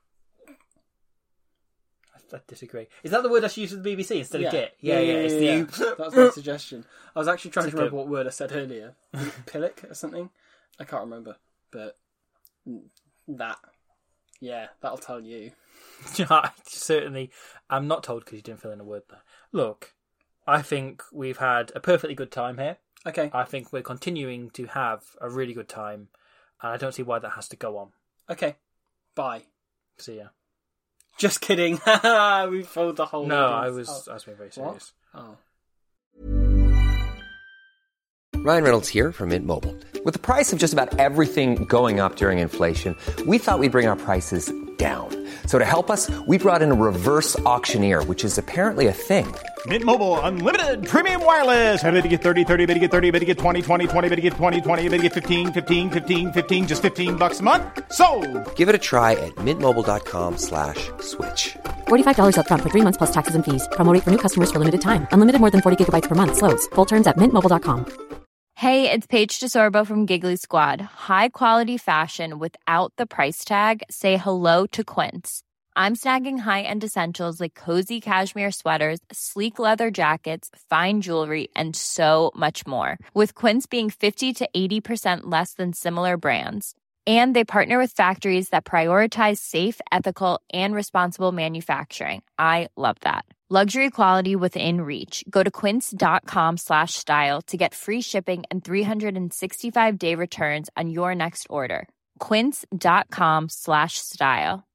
I, I disagree. Is that the word that's used with the B B C instead yeah. of git? Yeah, yeah. it's the you. That's my suggestion. I was actually trying It's to a remember good- what word I said earlier. Pillock or something? I can't remember. But that. Yeah, that'll tell you. I certainly, I'm not told because you didn't fill in a word there. Look, I think we've had a perfectly good time here. Okay. I think we're continuing to have a really good time, and I don't see why that has to go on. Okay. Bye. See ya. Just kidding. We followed the whole No, I audience. was, I was being very serious. Oh. Ryan Reynolds here from Mint Mobile. With the price of just about everything going up during inflation, we thought we'd bring our prices down. So to help us, we brought in a reverse auctioneer, which is apparently a thing. Mint Mobile Unlimited Premium Wireless. How to get thirty, thirty, bit to get thirty, bit to get twenty, twenty, twenty, bit to get twenty, twenty, bit to get fifteen, fifteen, fifteen, fifteen, just fifteen bucks a month? Sold! Give it a try at mintmobile.com slash switch. forty-five dollars up front for three months plus taxes and fees. Promo rate for new customers for limited time. Unlimited more than forty gigabytes per month. Slows full terms at mint mobile dot com. Hey, it's Paige DeSorbo from Giggly Squad. High quality fashion without the price tag. Say hello to Quince. I'm snagging high-end essentials like cozy cashmere sweaters, sleek leather jackets, fine jewelry, and so much more. With Quince being fifty to eighty percent less than similar brands. And they partner with factories that prioritize safe, ethical, and responsible manufacturing. I love that. Luxury quality within reach. Go to quince.com slash style to get free shipping and three sixty-five day returns on your next order. Quince.com slash style.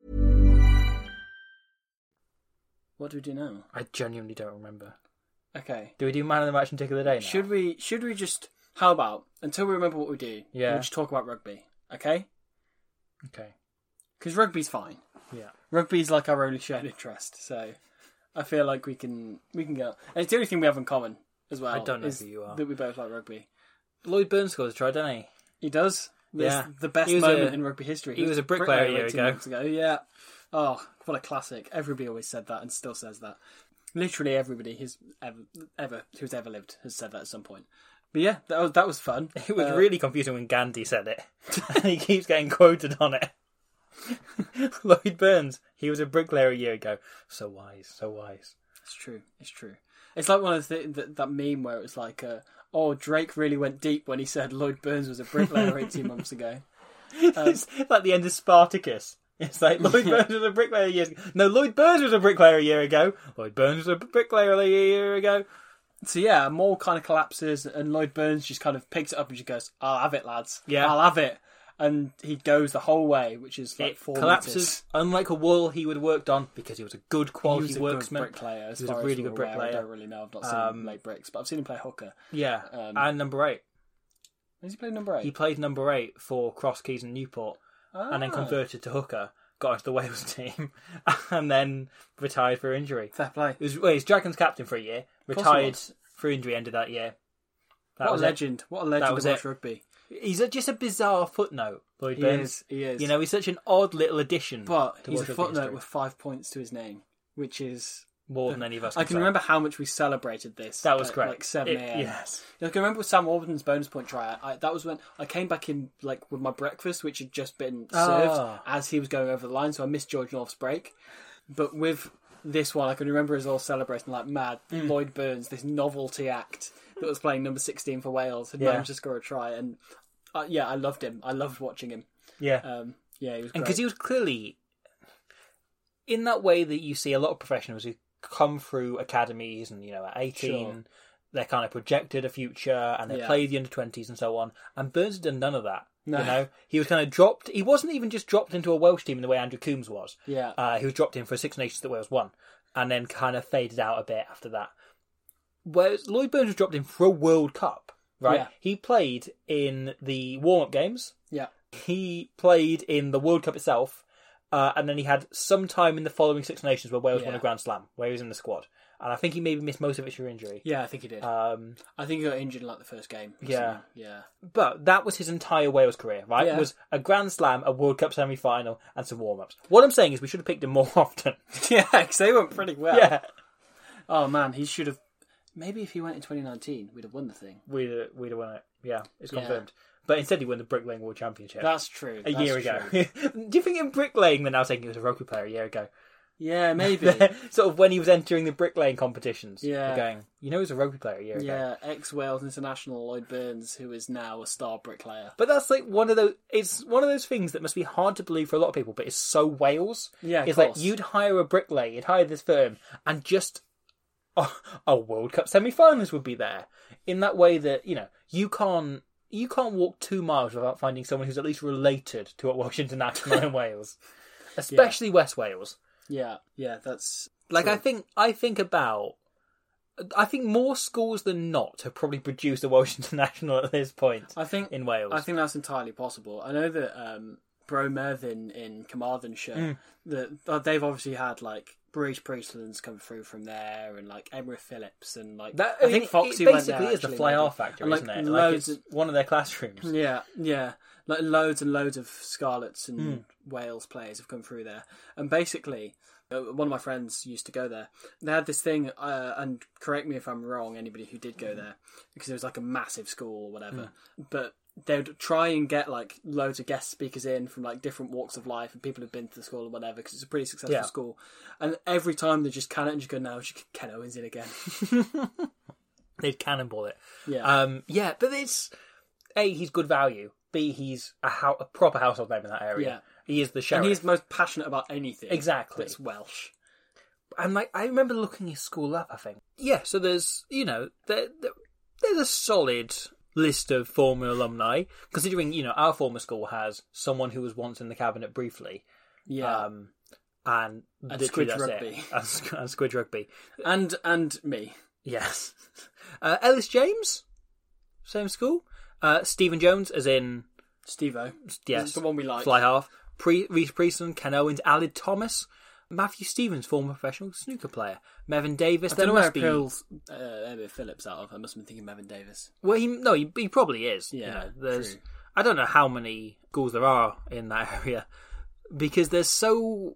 What do we do now? I genuinely don't remember. Okay. Do we do man of the match and tick of the day now? Should we should we just how about until we remember what we do, Yeah. we'll just talk about rugby. Okay? Okay. Because rugby's fine. Yeah. Rugby's like our only shared interest, so I feel like we can we can go. And it's the only thing we have in common as well. I don't know is who you are. That we both like rugby. Lloyd Burns scores a try, doesn't he? He does. It's Yeah. the best He was moment a- in rugby history. he was a bricklayer a year eighteen ago. months ago. Yeah. Oh, what a classic! Everybody always said that and still says that. Literally everybody who's ever ever who's ever lived has said that at some point. But yeah, that was that was fun. It was Uh, really confusing when Gandhi said it. And he keeps getting quoted on it. Lloyd Burns, he was a bricklayer a year ago. So wise, so wise. It's true. It's true. It's like one of the th- that, that meme where it was like, uh, "Oh, Drake really went deep when he said Lloyd Burns was a bricklayer eighteen months ago." Um, It's like the end of Spartacus. It's like Lloyd Burns was a bricklayer a year ago. No, Lloyd Burns was a bricklayer a year ago. Lloyd Burns was a bricklayer a year ago. So yeah, a mall kind of collapses, and Lloyd Burns just kind of picks it up and just goes, "I'll have it, lads. Yeah. I'll have it." And he goes the whole way, which is like It four collapses, meters. unlike a wall he would have worked on, because he was a good He quality was a worksman. good bricklayer. As He was a far really as good we're aware. I bricklayer. don't really know. I've not seen Um, him play bricks, but I've seen him play hooker. Yeah, Um, and number eight. Has he played number eight? He played number eight for Cross Keys and Newport, and then Ah. converted to hooker, got into the Wales team, and then retired for injury. Fair play. He was, well, he's Dragons captain for a year, course he retired was. for injury, ended that year. That What a was it. legend! What a legend was of Welsh it. rugby. He's a, just a bizarre footnote, Lloyd He Burns. is. He is. You know, he's such an odd little addition. but to he's a Welsh rugby footnote history. with five points to his name, which is More than any of us. I can say. remember how much we celebrated this. That was at, great. Like seven It- a.m. yes. I can remember with Sam Warburton's bonus point try. I, that was when I came back in, like with my breakfast, which had just been served Ah. as he was going over the line. So I missed George North's break. But with this one, I can remember us all celebrating like mad. Mm. Lloyd Burns, this novelty act that was playing number sixteen for Wales, had Yeah. managed to score a try, and uh, yeah, I loved him. I loved watching him. Yeah. Um, yeah, he was And great. because he was clearly in that way that you see a lot of professionals who come through academies and, you know, at eighteen, Sure. they're kind of projected a future and they Yeah. play the under twenties and so on. And Burns had done none of that. No. You know, he was kind of dropped. He wasn't even just dropped into a Welsh team in the way Andrew Coombs was. Yeah. Uh, he was dropped in for Six Nations that Wales won and then kind of faded out a bit after that. Whereas Lloyd Burns was dropped in for a World Cup, right? Yeah. He played in the warm-up games. Yeah. He played in the World Cup itself, uh, and then he had some time in the following Six Nations where Wales won a Yeah. Grand Slam, where he was in the squad. And I think he maybe missed most of it through injury. Yeah, I think he did. Um, I think he got injured in like the first game. or Yeah. something. Yeah. but that was his entire Wales career, right? Yeah. It was a Grand Slam, a World Cup semi-final, and some warm-ups. What I'm saying is we should have picked him more often. Yeah, because they went pretty well. Yeah. Oh man, he should have. Maybe if he went in twenty nineteen, we'd have won the thing. We'd, uh, we'd have won it. Yeah, it's Yeah. confirmed. But instead he won the Bricklaying World Championship. That's true. a that's year ago. true. Do you think in bricklaying they're now saying he was a rugby player a year ago? Yeah, maybe. Sort of when he was entering the bricklaying competitions. Yeah. They're going, you know, he was a rugby player a year ago. Yeah, ex-Wales international Lloyd Burns, who is now a star bricklayer. But that's like one of those. It's one of those things that must be hard to believe for a lot of people, but it's so Wales. Yeah, of it's like course. you'd hire a bricklayer, you'd hire this firm, and just a, a World Cup semi-finalist would be there. In that way that you know you can't you can't walk two miles without finding someone who's at least related to a Welsh international in Wales, especially West Wales. Yeah, yeah, that's Like true. I think I think about. I think more schools than not have probably produced a Welsh international at this point. I think in Wales. I think that's entirely possible. I know that um, Bro Mervyn in Carmarthenshire, Mm. that uh, they've obviously had like Bruce Priestlands come through from there, and like Emma Phillips, and like That, I, I, think mean, Foxy it went basically there, is the actually, fly maybe. half factory, And, like, isn't it? Like loads it's of- one of their classrooms. Yeah, yeah. Like loads and loads of Scarlets and Mm. Wales players have come through there. And basically, uh, one of my friends used to go there. They had this thing, uh, and correct me if I'm wrong, anybody who did go there, because it was like a massive school or whatever. But they would try and get like loads of guest speakers in from like different walks of life and people who've been to the school or whatever, because it's a pretty successful Yeah. school. And every time they just can it and just go, no, Ken Owen's in again. They'd cannonball it. Yeah. Um, yeah, but it's A, he's good value. B, he's a, ho- a proper household name in that area. Yeah. He is the sheriff. And he's most passionate about anything. Exactly. That's Welsh. And like, I remember looking his school up, I think. Yeah, so there's, you know, there, there, there's a solid list of former alumni, considering, you know, our former school has someone who was once in the cabinet briefly. Yeah. Um, and And literally Squidge that's Rugby. it. And, Squ- and Squidge Rugby. And and me. Yes. Uh, Ellis James, same school. Uh, Stephen Jones, as in Steve-O. yes, The one we like. fly half. Pre- Reece Priestland, Ken Owens, Alid Thomas, Matthew Stevens, former professional snooker player. Mevin Davis. I There don't know where must be. Prills, uh, Emmett Phillips out of. I must have been thinking Mevin Davis. Well, he no, he, he probably is. Yeah, you know, there's. true. I don't know how many schools there are in that area because there's so.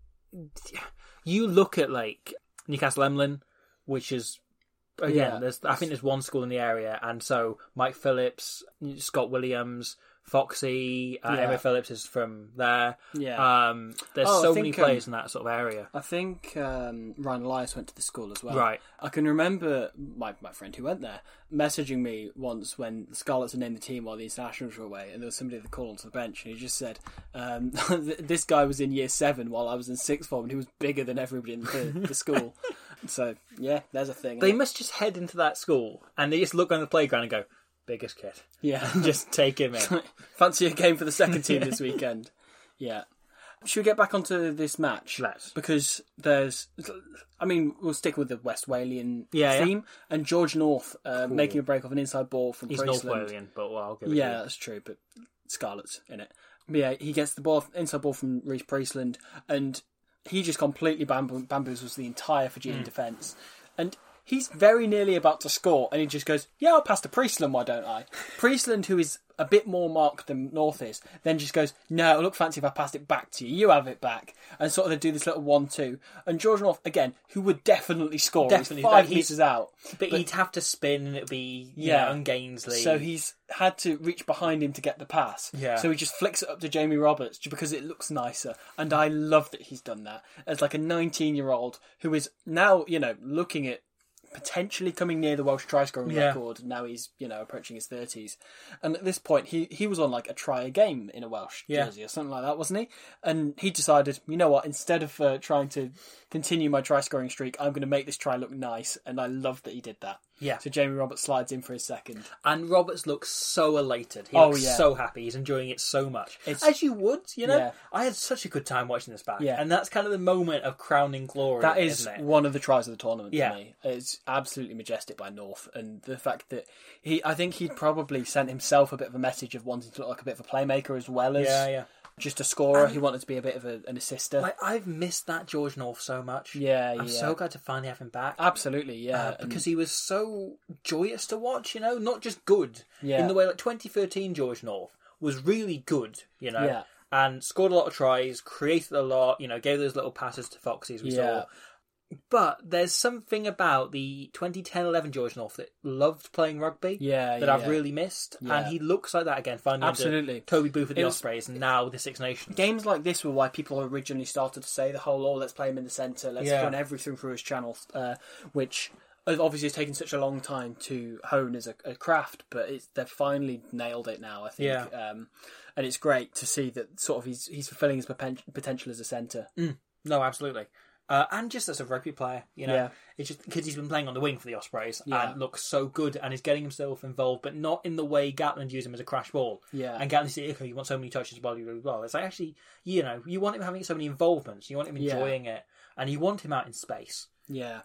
You look at like Newcastle Emlyn, which is again. Yeah. There's I think there's one school in the area, and so Mike Phillips, Scott Williams, Foxy, uh, Yeah. Emma Phillips is from there. Yeah. Um, there's Oh, I so think, many players um, in that sort of area. I think um, Ryan Elias went to the school as well. Right. I can remember my, my friend who went there messaging me once when the Scarlets had named the team while the internationals were away, and there was somebody that called onto the bench, and he just said, um, this guy was in year seven while I was in sixth form, and he was bigger than everybody in the, the school. So, yeah, there's a thing. They must just head into that school and they just look on the playground and go, biggest kid. Yeah. And just take him in. Fancy a game for the second team this weekend. Yeah. Should we get back onto this match? Let's. Because there's, I mean, we'll stick with the West Walian Yeah, theme. Yeah. And George North uh, Cool. making a break off an inside ball from He's Priestland. North Walian, but well, I'll give it Yeah, to you. that's true, but Scarlet's in it. But yeah, he gets the ball, inside ball from Reece Priestland, and he just completely bamboo- bamboozles the entire Fijian Mm. defence. And he's very nearly about to score, and he just goes, yeah, I'll pass to Priestland, why don't I? Priestland, who is a bit more marked than North is, then just goes, no, it'll look fancy if I passed it back to you. You have it back. And sort of they do this little one two. And George North, again, who would definitely score. Definitely. He's five Like, he's- metres out. But, he'd have to spin and it'd be, you Yeah. know, un-Gainsley. So he's had to reach behind him to get the pass. Yeah. So he just flicks it up to Jamie Roberts just because it looks nicer. And I love that he's done that. As like a nineteen-year-old who is now, you know, looking at potentially coming near the Welsh try-scoring Yeah. record. Now he's, you know, approaching his thirties. And at this point, he, he was on like a try a game in a Welsh Yeah. jersey or something like that, wasn't he? And he decided, you know what, instead of uh, trying to continue my try-scoring streak, I'm going to make this try look nice. And I love that he did that. Yeah. So Jamie Roberts slides in for his second. And Roberts looks so elated. He Oh, looks yeah. so happy. He's enjoying it so much. It's- As you would, you know? Yeah. I had such a good time watching this back. Yeah. And that's kind of the moment of crowning glory, That is isn't it? one of the tries of the tournament Yeah. for me. It's absolutely majestic by North, and the fact that he, I think he'd probably sent himself a bit of a message of wanting to look like a bit of a playmaker as well as Yeah, yeah. just a scorer. He wanted to be a bit of a, an assister. Like, I've missed that George North so much. Yeah, I'm yeah. so glad to finally have him back. Absolutely, yeah. Uh, because he was so joyous to watch, you know, not just good. Yeah. In the way, like, twenty thirteen George North was really good, you know, Yeah. and scored a lot of tries, created a lot, you know, gave those little passes to Foxy, as we Yeah. saw. But there's something about the twenty ten eleven George North that loved playing rugby Yeah, that yeah. I've really missed. Yeah. And he looks like that again, finally. Absolutely. Under Toby Booth at the It was- Ospreys and now the Six Nations. Games like this were why people originally started to say the whole, oh, let's play him in the centre, let's Yeah. run everything through his channels, uh, which obviously has taken such a long time to hone as a, a craft, but it's, they've finally nailed it now, I think. Yeah. Um, and it's great to see that sort of he's he's fulfilling his poten- potential as a centre. No, absolutely. Uh, and just as a rugby player, you know, Yeah. it's just because he's been playing on the wing for the Ospreys Yeah. and looks so good and he's getting himself involved, but not in the way Gatland used him as a crash ball. Yeah. And Gatland said, okay, you want so many touches, blah, blah, blah, blah. It's like, actually, you know, you want him having so many involvements, you want him Yeah. enjoying it, and you want him out in space. Yeah.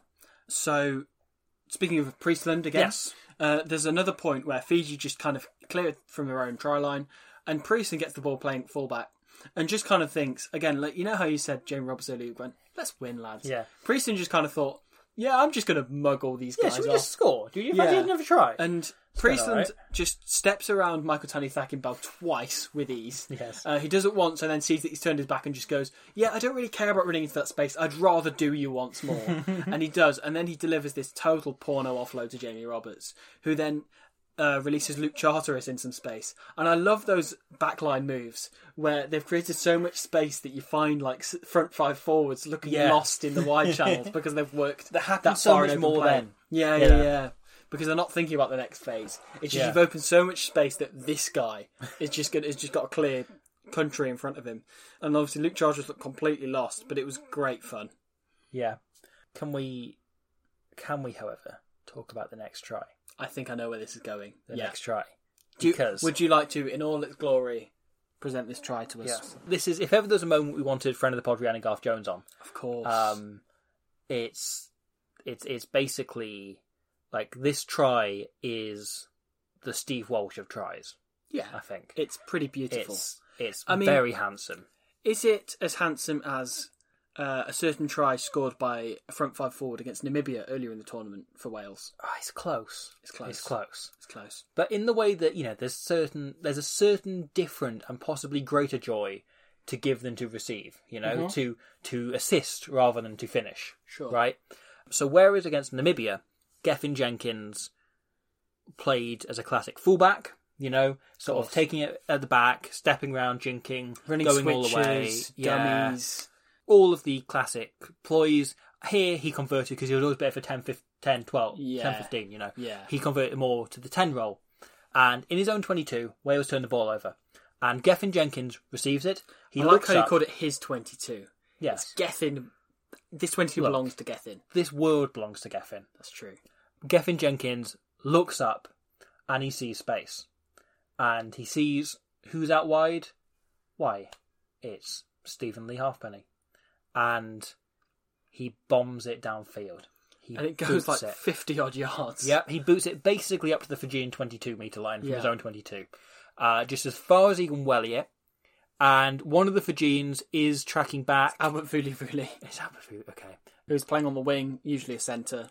So, speaking of Priestland again, Yes. uh, there's another point where Fiji just kind of clear it from their own try line, and Priestland gets the ball playing fullback, and just kind of thinks, again, like, you know how you said Jamie Roberts earlier went, let's win, lads. Yeah. Priestland just kind of thought, yeah, I'm just going to mug all these Yeah, guys should we off. just score? Do you Yeah. fancy another try? And quite Priestland alright. just steps around Michael Tani Thakinbell twice with ease. Yes. Uh, he does it once and then sees that he's turned his back and just goes, yeah, I don't really care about running into that space. I'd rather do you once more. And he does. And then he delivers this total porno offload to Jamie Roberts, who then uh, releases Luke Charteris in some space. And I love those backline moves where they've created so much space that you find like s- front five forwards looking Yeah. lost in the wide channels because they've worked That happens that so far much in open more play. then. Yeah, yeah, Yeah. yeah. Because they're not thinking about the next phase. It's just Yeah. you've opened so much space that this guy is just good. Has just got a clear country in front of him, and obviously Luke Chargers looked completely lost, but it was great fun. Yeah. Can we, can we, however, talk about the next try? I think I know where this is going. The yeah. next try. Do you- Because... would you like to, in all its glory, present this try to us? Yes. This is, if ever there's a moment we wanted friend of the pod Rhiannon Garth Jones on, Of course. um, it's it's it's basically like this try is the Steve Walsh of tries. yeah, I think it's pretty beautiful. it's it's I mean- very handsome. Is it as handsome as uh, a certain try scored by a front five forward against Namibia earlier in the tournament for Wales. Oh, it's close. It's close. It's close. It's close. But in the way that, you know, there's certain there's a certain different and possibly greater joy to give than to receive, you know, mm-hmm. to to assist rather than to finish. Sure. Right? So whereas against Namibia, Gethin Jenkins played as a classic fullback, you know, sort of, of taking it at the back, stepping around, jinking, running going switches, all the way, dummies, yeah. all of the classic ploys. Here he converted because he was always better for ten, fifteen, ten, twelve, yeah. ten, fifteen, you know. Yeah. He converted more to the ten role. And in his own twenty-two, Wales turned the ball over. And Gethin Jenkins receives it. He I like looks how you up. called it his twenty-two. Yes. Gethin. This twenty-two Look, belongs to Gethin. This world belongs to Gethin. That's true. Gethin Jenkins looks up and he sees space. And he sees who's out wide. Why? It's Stephen Lee Halfpenny. And he bombs it downfield. He and it goes like it. fifty odd yards. Yep, he boots it basically up to the Fijian twenty-two metre line from yeah. his own twenty-two. Uh, just as far as he can welly it. And one of the Fijians is tracking back. Albert Vuli Vuli. It's Albert Vuli, okay. Who's playing on the wing, usually a centre.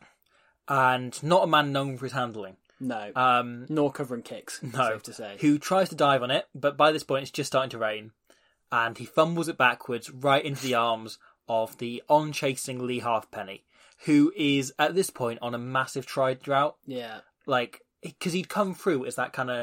And not a man known for his handling. No. Um, Nor covering kicks, no. safe to say. Who tries to dive on it, but by this point it's just starting to rain. And he fumbles it backwards right into the arms of the on-chasing Lee Halfpenny, who is, at this point, on a massive try drought. Yeah. Like, because he'd come through as that kind of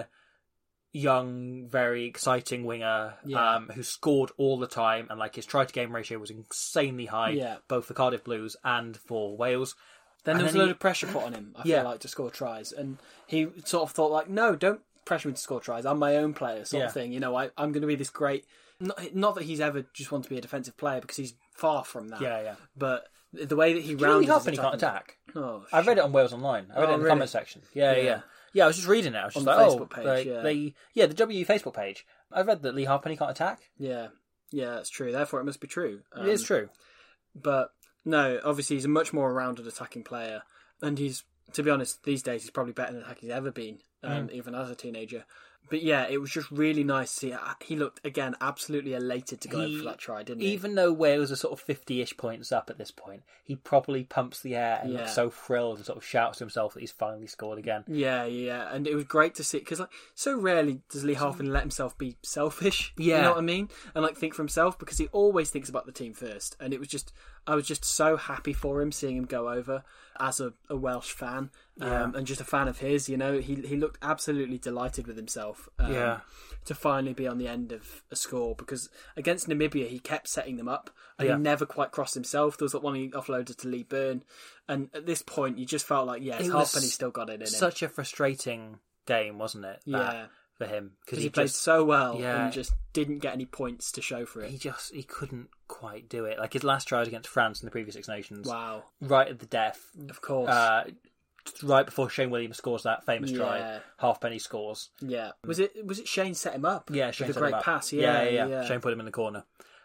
young, very exciting winger yeah. um, who scored all the time, and like his try-to-game ratio was insanely high, yeah. both for Cardiff Blues and for Wales. Then and there was then a he... load of pressure put on him, I yeah. feel like, to score tries. And he sort of thought, like, no, don't pressure me to score tries. I'm my own player, sort yeah. of thing. You know, I, I'm going to be this great... Not, not that he's ever just wanted to be a defensive player, because he's far from that. Yeah, yeah. But the way that he Do rounded you know Halfpenny his can't attack? Oh, I read it on Wales Online. I read oh, it in the really? comment section. Yeah, yeah, yeah. Yeah, I was just reading it. I was just on like, the oh, Facebook page, they, yeah. they, yeah, the W U Facebook page. I read that Lee Halfpenny can't attack. Yeah, yeah, that's true. Therefore, it must be true. Um, it is true. But no, obviously, he's a much more rounded attacking player, and he's, to be honest, these days he's probably better than attacking he's ever been, um, mm. even as a teenager. But yeah, it was just really nice to see. He looked, again, absolutely elated to go He- over for that try, didn't he? Even though Wales are sort of fifty-ish points up at this point, he properly pumps the air and Yeah. looks so thrilled and sort of shouts to himself that he's finally scored again. Yeah, yeah, and it was great to see, because like, so rarely does Lee Halfpenny let himself be selfish, Yeah. you know what I mean? And like think for himself, because he always thinks about the team first, and it was just, I was just so happy for him, seeing him go over as a, a Welsh fan, um, Yeah. and just a fan of his, you know, he he looked absolutely delighted with himself. Um, Yeah. To finally be on the end of a score, because against Namibia he kept setting them up and Yeah. he never quite crossed himself. There was that one he offloaded to Lee Byrne, and at this point you just felt like, yes, It was Halfpenny still got it in him. Such a frustrating game, wasn't it? that, Yeah. for him Because he, played so well yeah. and just didn't get any points to show for it. He just he couldn't quite do it. Like his last try was against France in the previous Six Nations, Wow. right at the death, Of course. uh, right before Shane Williams scores that famous Yeah. try. Halfpenny scores. yeah. Was it was it Shane set him up? Yeah, Shane With set a great him up. pass. Yeah Yeah, yeah, yeah. Shane put him in the corner.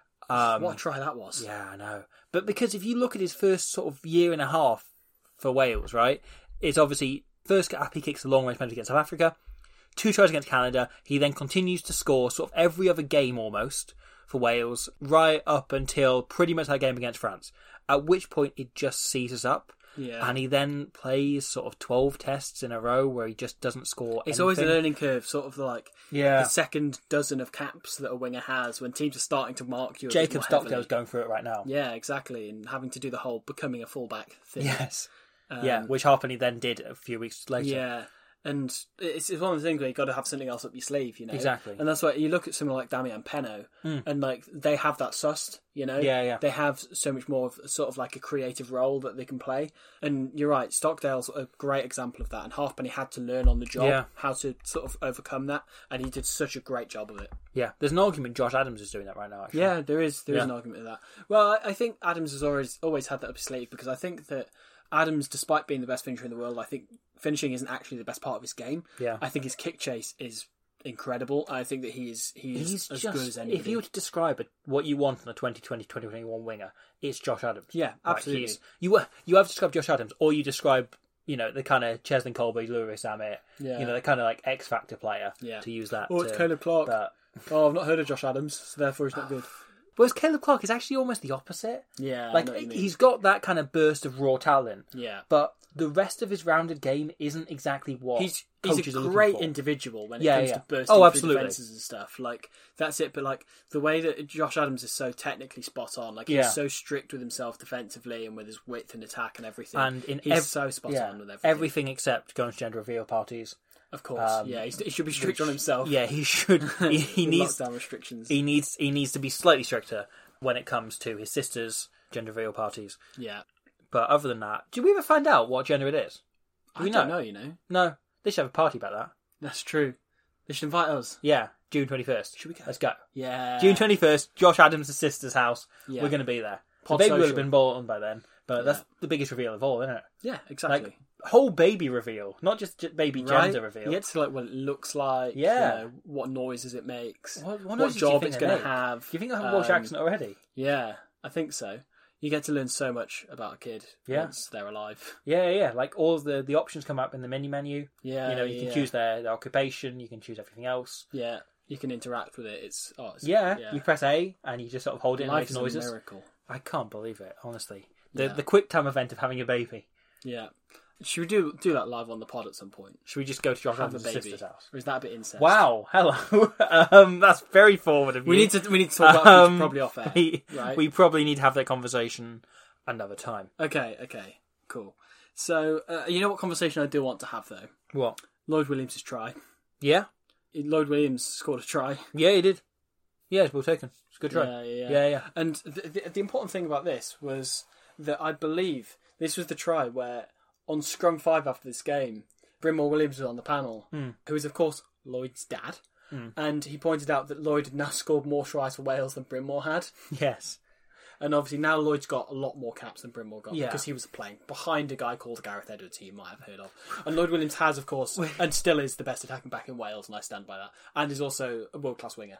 Um, What a try that was. Yeah, I know. But because if you look at his first sort of year and a half for Wales, right, it's obviously first up he kicks the long range penalty against South Africa, two tries against Canada. He then continues to score sort of every other game almost for Wales, right up until pretty much that game against France. At which point it just seizes up. Yeah. And he then plays sort of twelve tests in a row where he just doesn't score It's anything. always a learning curve, sort of like Yeah. the second dozen of caps that a winger has when teams are starting to mark you. a bit Jacob more Stockdale's heavily. going through it right now. Yeah, exactly, and having to do the whole becoming a fullback thing. Yes. Um, yeah, which Halfpenny then did a few weeks later. Yeah, and it's, it's one of the things where you've got to have something else up your sleeve, you know. Exactly. And that's why you look at someone like Damian Penaud, and like they have that sussed, you know. Yeah, yeah. They have so much more of sort of like a creative role that they can play. And you're right, Stockdale's a great example of that. And Halfpenny had to learn on the job Yeah. how to sort of overcome that, and he did such a great job of it. Yeah, there's an argument Josh Adams is doing that right now, actually. Yeah, there is there is Yeah. an argument of that. Well, I, I think Adams has always always had that up his sleeve, because I think that Adams, despite being the best finisher in the world, I think finishing isn't actually the best part of his game. Yeah. I think his kick chase is incredible. I think that he is he is He's as just, good as anybody. if you were to describe it, what you want in a twenty twenty, twenty twenty-one winger, it's Josh Adams. Yeah, Like, absolutely. he's- you uh, you have to describe Josh Adams, or you describe, you know, the kind of Cheslin Colby, Lewis Amit, Yeah. you know, the kind of like X Factor player, Yeah. to use that. Oh, it's term. Caleb Clark. But, Oh, I've not heard of Josh Adams, so therefore he's not good. Whereas Caleb Clark is actually almost the opposite. Yeah, I like know what you mean. he's got that kind of burst of raw talent. Yeah. But the rest of his rounded game isn't exactly what He's coaches he's are a looking great for. individual when it Yeah, comes yeah. to bursting Oh, through absolutely. defenses and stuff. Like that's it. But like the way that Josh Adams is so technically spot on, like Yeah. he's so strict with himself defensively and with his width and attack and everything. And in he's ev- so spot yeah, on with everything. everything except going to gender reveal parties. Of course, Um, yeah, he's, he should be strict on himself. Yeah, he should. He, he with needs. lockdown restrictions. He needs. He needs to be slightly stricter when it comes to his sister's gender reveal parties. Yeah, But other than that, do we ever find out what gender it is? Do I we don't know? know. You know, No, they should have a party about that. that's true. They should invite us. Yeah, June twenty first. Should we go? Let's go. Yeah, June twenty first. Josh Adams' sister's house. Yeah. We're going to be there. The Pod baby will have social. been born by then, but Yeah. that's the biggest reveal of all, isn't it? Yeah, exactly. Like whole baby reveal, not just j- baby Right? gender reveal. You get to like what it looks like. Yeah. you know, what noises it makes. What, what, what noises do you job think it's they going to make? have. Do you think I have a Welsh Um, accent already? Yeah, I think so. You get to learn so much about a kid Yeah. once they're alive. Yeah, yeah, yeah. Like all the the options come up in the menu menu. Yeah, You know, you can yeah. choose their, their occupation. You can choose everything else. Yeah, you can interact with it. It's oh, it's, Yeah, yeah. you press A and you just sort of hold it and Life make is a noises. miracle. I can't believe it, honestly. The Yeah. the quick time event of having a baby. Yeah, should we do do that live on the pod at some point? Should we just go to Josh Have a Adams' baby, sister's house? or is that a bit incest? Wow, hello. um, that's very forward of you. We need to we need to talk about future Um, probably off air. We, right? we probably need to have that conversation another time. Okay, okay, cool. So uh, you know what conversation I do want to have though? What? Lloyd Williams' try. Yeah? Lloyd Williams scored a try. Yeah, he did. Yeah, it's well taken. It's a good try. Yeah, yeah, yeah. yeah. And the, the, the important thing about this was that I believe this was the try where on Scrum five after this game, Brynmore Williams was on the panel, Mm. who is of course Lloyd's dad, Mm. and he pointed out that Lloyd had now scored more tries for Wales than Brynmore had. Yes. And obviously now Lloyd's got a lot more caps than Brynmore got Yeah. because he was playing behind a guy called Gareth Edwards, who you might have heard of. And Lloyd Williams has, of course, and still is the best attacking back in Wales, and I stand by that. And is also a world-class winger.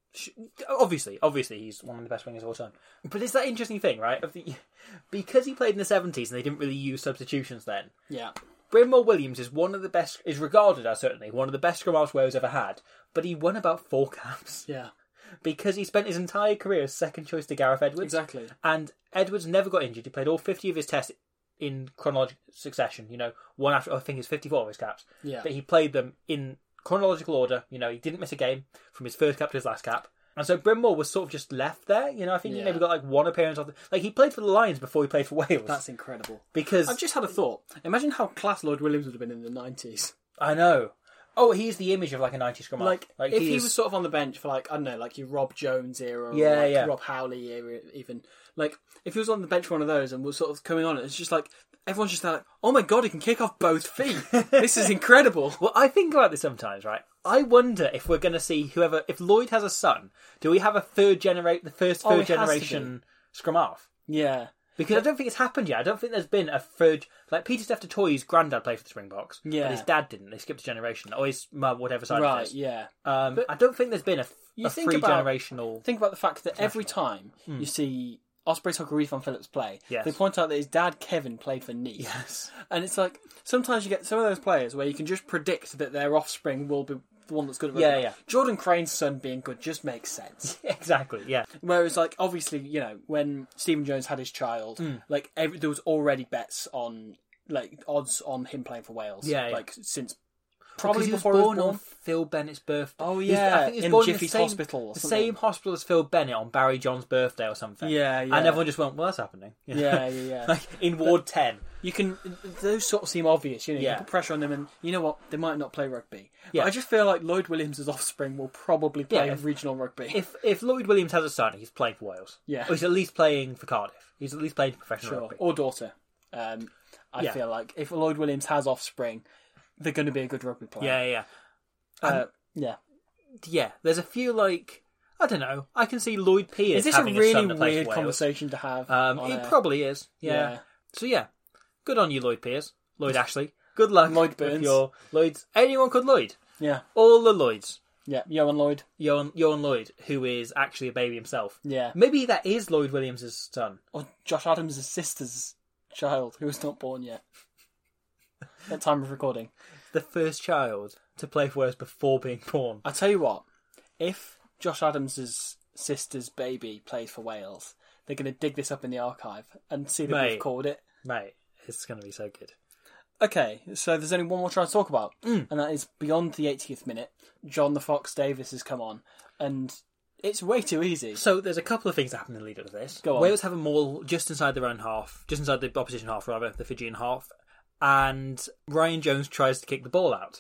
Obviously, obviously, he's one of the best wingers of all time. But it's that interesting thing, right? Of the, because he played in the seventies and they didn't really use substitutions then. Yeah. Brynmore Williams is one of the best, is regarded as certainly one of the best scrum halves Wales ever had. But he won about four caps Yeah. because he spent his entire career as second choice to Gareth Edwards. Exactly. And Edwards never got injured. He played all fifty of his tests in chronological succession. You know, one after I think it's fifty-four of his caps. Yeah. But he played them in chronological order. You know, he didn't miss a game from his first cap to his last cap. And so Brynmore was sort of just left there. You know, I think he Yeah. maybe got like one appearance of the, like he played for the Lions before he played for Wales. That's incredible. because I've just had a thought. Imagine how class Lloyd Williams would have been in the nineties. I know. Oh, he's the image of like a nineties scrum half. Like, if he is- was sort of on the bench for like, I don't know, like your Rob Jones era or Yeah, like yeah. Rob Howley era even. Like, if he was on the bench for one of those and was sort of coming on, it's just like, everyone's just like, oh my god, he can kick off both feet. This is incredible. Well, I think about this sometimes, right? I wonder if we're going to see whoever, if Lloyd has a son, do we have a third generate, the first Oh, third it has to generation scrum half? Yeah. Because I don't think it's happened yet. I don't think there's been a third, like Peter Steph Toy's granddad played for the Springboks, Yeah. but his dad didn't. They skipped a generation, or his mum, whatever side Right, it is. yeah. Um, But I don't think there's been a, you a think three about- generational. Think about the fact that every time you see Osprey Tucker Reef on Phillips play, Yes. they point out that his dad Kevin played for Nice. Yes. And it's like, sometimes you get some of those players where you can just predict that their offspring will be the one that's good at Yeah, rugby. yeah. Jordan Crane's son being good just makes sense. Exactly. Yeah. Whereas, like, obviously, you know, when Stephen Jones had his child, Mm. like, every, there was already bets on, like, odds on him playing for Wales. Yeah, yeah. Like, since probably Because he was before he was born born. on Phil Bennett's birthday. Oh, He was- yeah, I think he was in born Jiffy's the same, Hospital or the something. same hospital as Phil Bennett on Barry John's birthday or something. Yeah, yeah. And everyone just went, "Well, that's happening." You know? Yeah, yeah, yeah. Like in Ward ten. You can, those sort of seem obvious, you know, you Yeah. can put pressure on them and, you know what, they might not play rugby. Yeah. But I just feel like Lloyd Williams' offspring will probably play Yeah, if- regional rugby. If if Lloyd Williams has a son, he's playing for Wales. Yeah. Or he's at least playing for Cardiff. He's at least playing professional Sure. rugby. Or daughter. Um, I Yeah. feel like if Lloyd Williams has offspring, they're going to be a good rugby player. Yeah, yeah, Uh, yeah. yeah. There's a few like I don't know. I can see Lloyd Pierce. Is this a having really son that plays weird for Wales. conversation to have? Um, on it air? probably is. Yeah. Yeah. So yeah, good on you, Lloyd Pierce, Lloyd Ashley. Good luck, Lloyd with Burns. Your Lloyd's. Anyone could Lloyd. Yeah. All the Lloyds. Yeah. Johan Lloyd. Johan, Johan Lloyd, who is actually a baby himself. Yeah. Maybe that is Lloyd Williams' son. Or Josh Adams' sister's child, who was not born yet. At time of recording. The first child to play for Wales before being born. I tell you what, if Josh Adams' sister's baby plays for Wales, they're going to dig this up in the archive and see that Mate. we've called it. Mate, it's going to be so good. Okay, so there's only one more try to talk about, mm. and that is beyond the eightieth minute. John the Fox Davis has come on, and it's way too easy. So there's a couple of things that happen in the lead up to this. Go on. Wales have a maul just inside their own half, just inside the opposition half, rather, the Fijian half, and Ryan Jones tries to kick the ball out.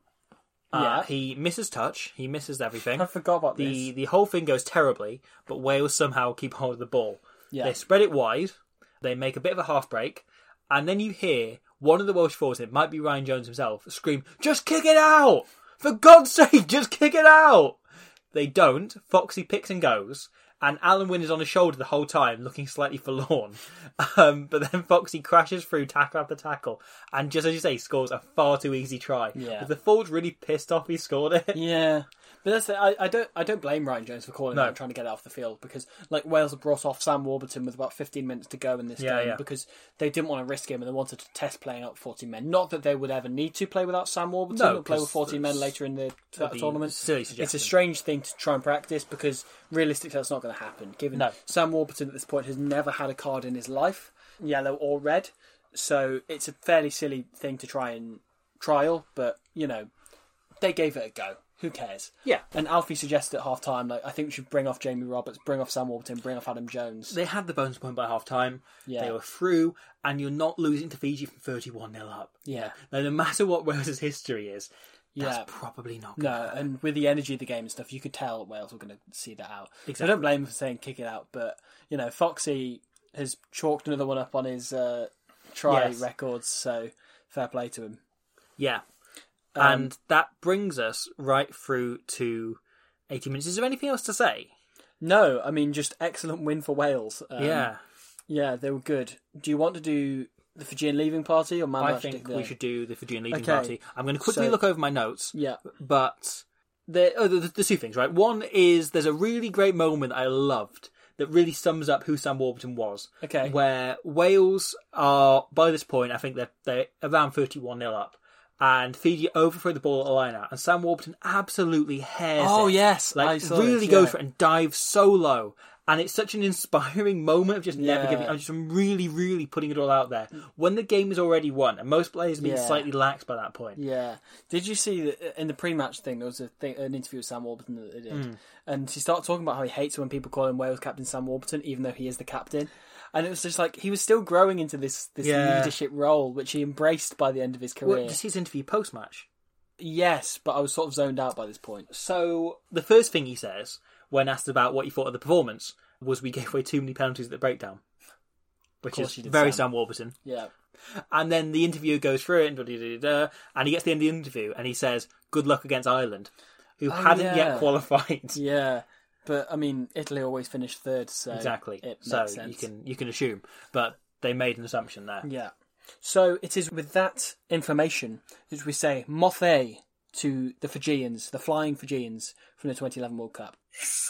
Uh, Yeah. he misses touch, he misses everything. I forgot about the, this. The whole thing goes terribly, but Wales somehow keep hold of the ball. Yeah. They spread it wide, they make a bit of a half break, and then you hear one of the Welsh forwards, it might be Ryan Jones himself, scream, "Just kick it out! For God's sake, just kick it out!" They don't. Foxy picks and goes, and Alan Wynne is on his shoulder the whole time, looking slightly forlorn. Um, but then Foxy crashes through tackle after tackle, and just as you say, scores a far too easy try. Yeah. But the forward's really pissed off he scored it. Yeah, but that's the, I, I don't I don't blame Ryan Jones for calling No. that and trying to get it off the field, because like Wales have brought off Sam Warburton with about fifteen minutes to go in this Yeah, game yeah. because they didn't want to risk him and they wanted to test playing out fourteen men. Not that they would ever need to play without Sam Warburton No, or play with 'cause fourteen men that's- later in the that'd be tournament. a silly It's a suggestion. strange thing to try and practice because realistically that's not going to happen. Given No. Sam Warburton at this point has never had a card in his life, yellow or red, so it's a fairly silly thing to try and trial. But you know, they gave it a go. Who cares? Yeah. And Alfie suggested at half time, like, I think we should bring off Jamie Roberts, bring off Sam Warburton, bring off Adam Jones. They had the bonus point by half time. Yeah. They were through, and you're not losing to Fiji from thirty-one nil up. Yeah. Now, no matter what Wales' history is, that's Yeah. probably not going No, to happen. and with the energy of the game and stuff, you could tell Wales were going to see that out. So I Exactly. don't blame him for saying kick it out, but, you know, Foxy has chalked another one up on his uh, try Yes. records, so fair play to him. Yeah. Um, And that brings us right through to eighty minutes. Is there anything else to say? No, I mean, just excellent win for Wales. Um, yeah. Yeah, they were good. Do you want to do the Fijian leaving party or Man I Match think Stick we there? should do the Fijian leading Okay. party. I'm going to quickly So- look over my notes. Yeah. But there, oh, there's, there's two things, right? One is there's a really great moment I loved that really sums up who Sam Warburton was. Okay. Where Wales are, by this point, I think they're, they're around thirty-one nil up. And Fiji overthrow the ball at the line out. And Sam Warburton absolutely hairs Oh, it. yes, I Like, saw really this, goes yeah. for it and dives so low. And it's such an inspiring moment of just never Yeah. giving. I'm just really, really putting it all out there. When the game is already won, and most players have been Yeah. slightly lax by that point. Yeah. Did you see that in the pre-match thing? There was a thing, an interview with Sam Warburton that they did, Mm. and he started talking about how he hates when people call him Wales captain Sam Warburton, even though he is the captain. And it was just like he was still growing into this this Yeah. leadership role, which he embraced by the end of his career. Well, just his interview post match. Yes, but I was sort of zoned out by this point. So the first thing he says when asked about what he thought of the performance was we gave away too many penalties at the breakdown, which course is you did, very Sam. Sam Warburton. Yeah. And then the interviewer goes through it and da, da, da, da, and he gets to the end of the interview and he says, "Good luck against Ireland," who Oh, hadn't yeah. yet qualified. Yeah. But I mean, Italy always finished third, so Exactly. It So makes you sense. can you can assume, but they made an assumption there. Yeah. So it is with that information that we say Mothe to the Fijians, the Flying Fijians from the twenty eleven World Cup.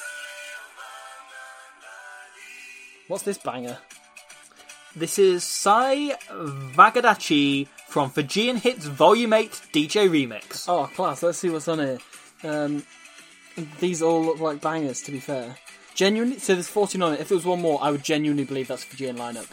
What's this banger? This is Sai Vagadachi from Fijian Hits Volume eight D J Remix. Oh, class. Let's see what's on here. Um, these all look like bangers, to be fair. Genuinely, so there's fourteen on it. If there was one more, I would genuinely believe that's a Fijian lineup.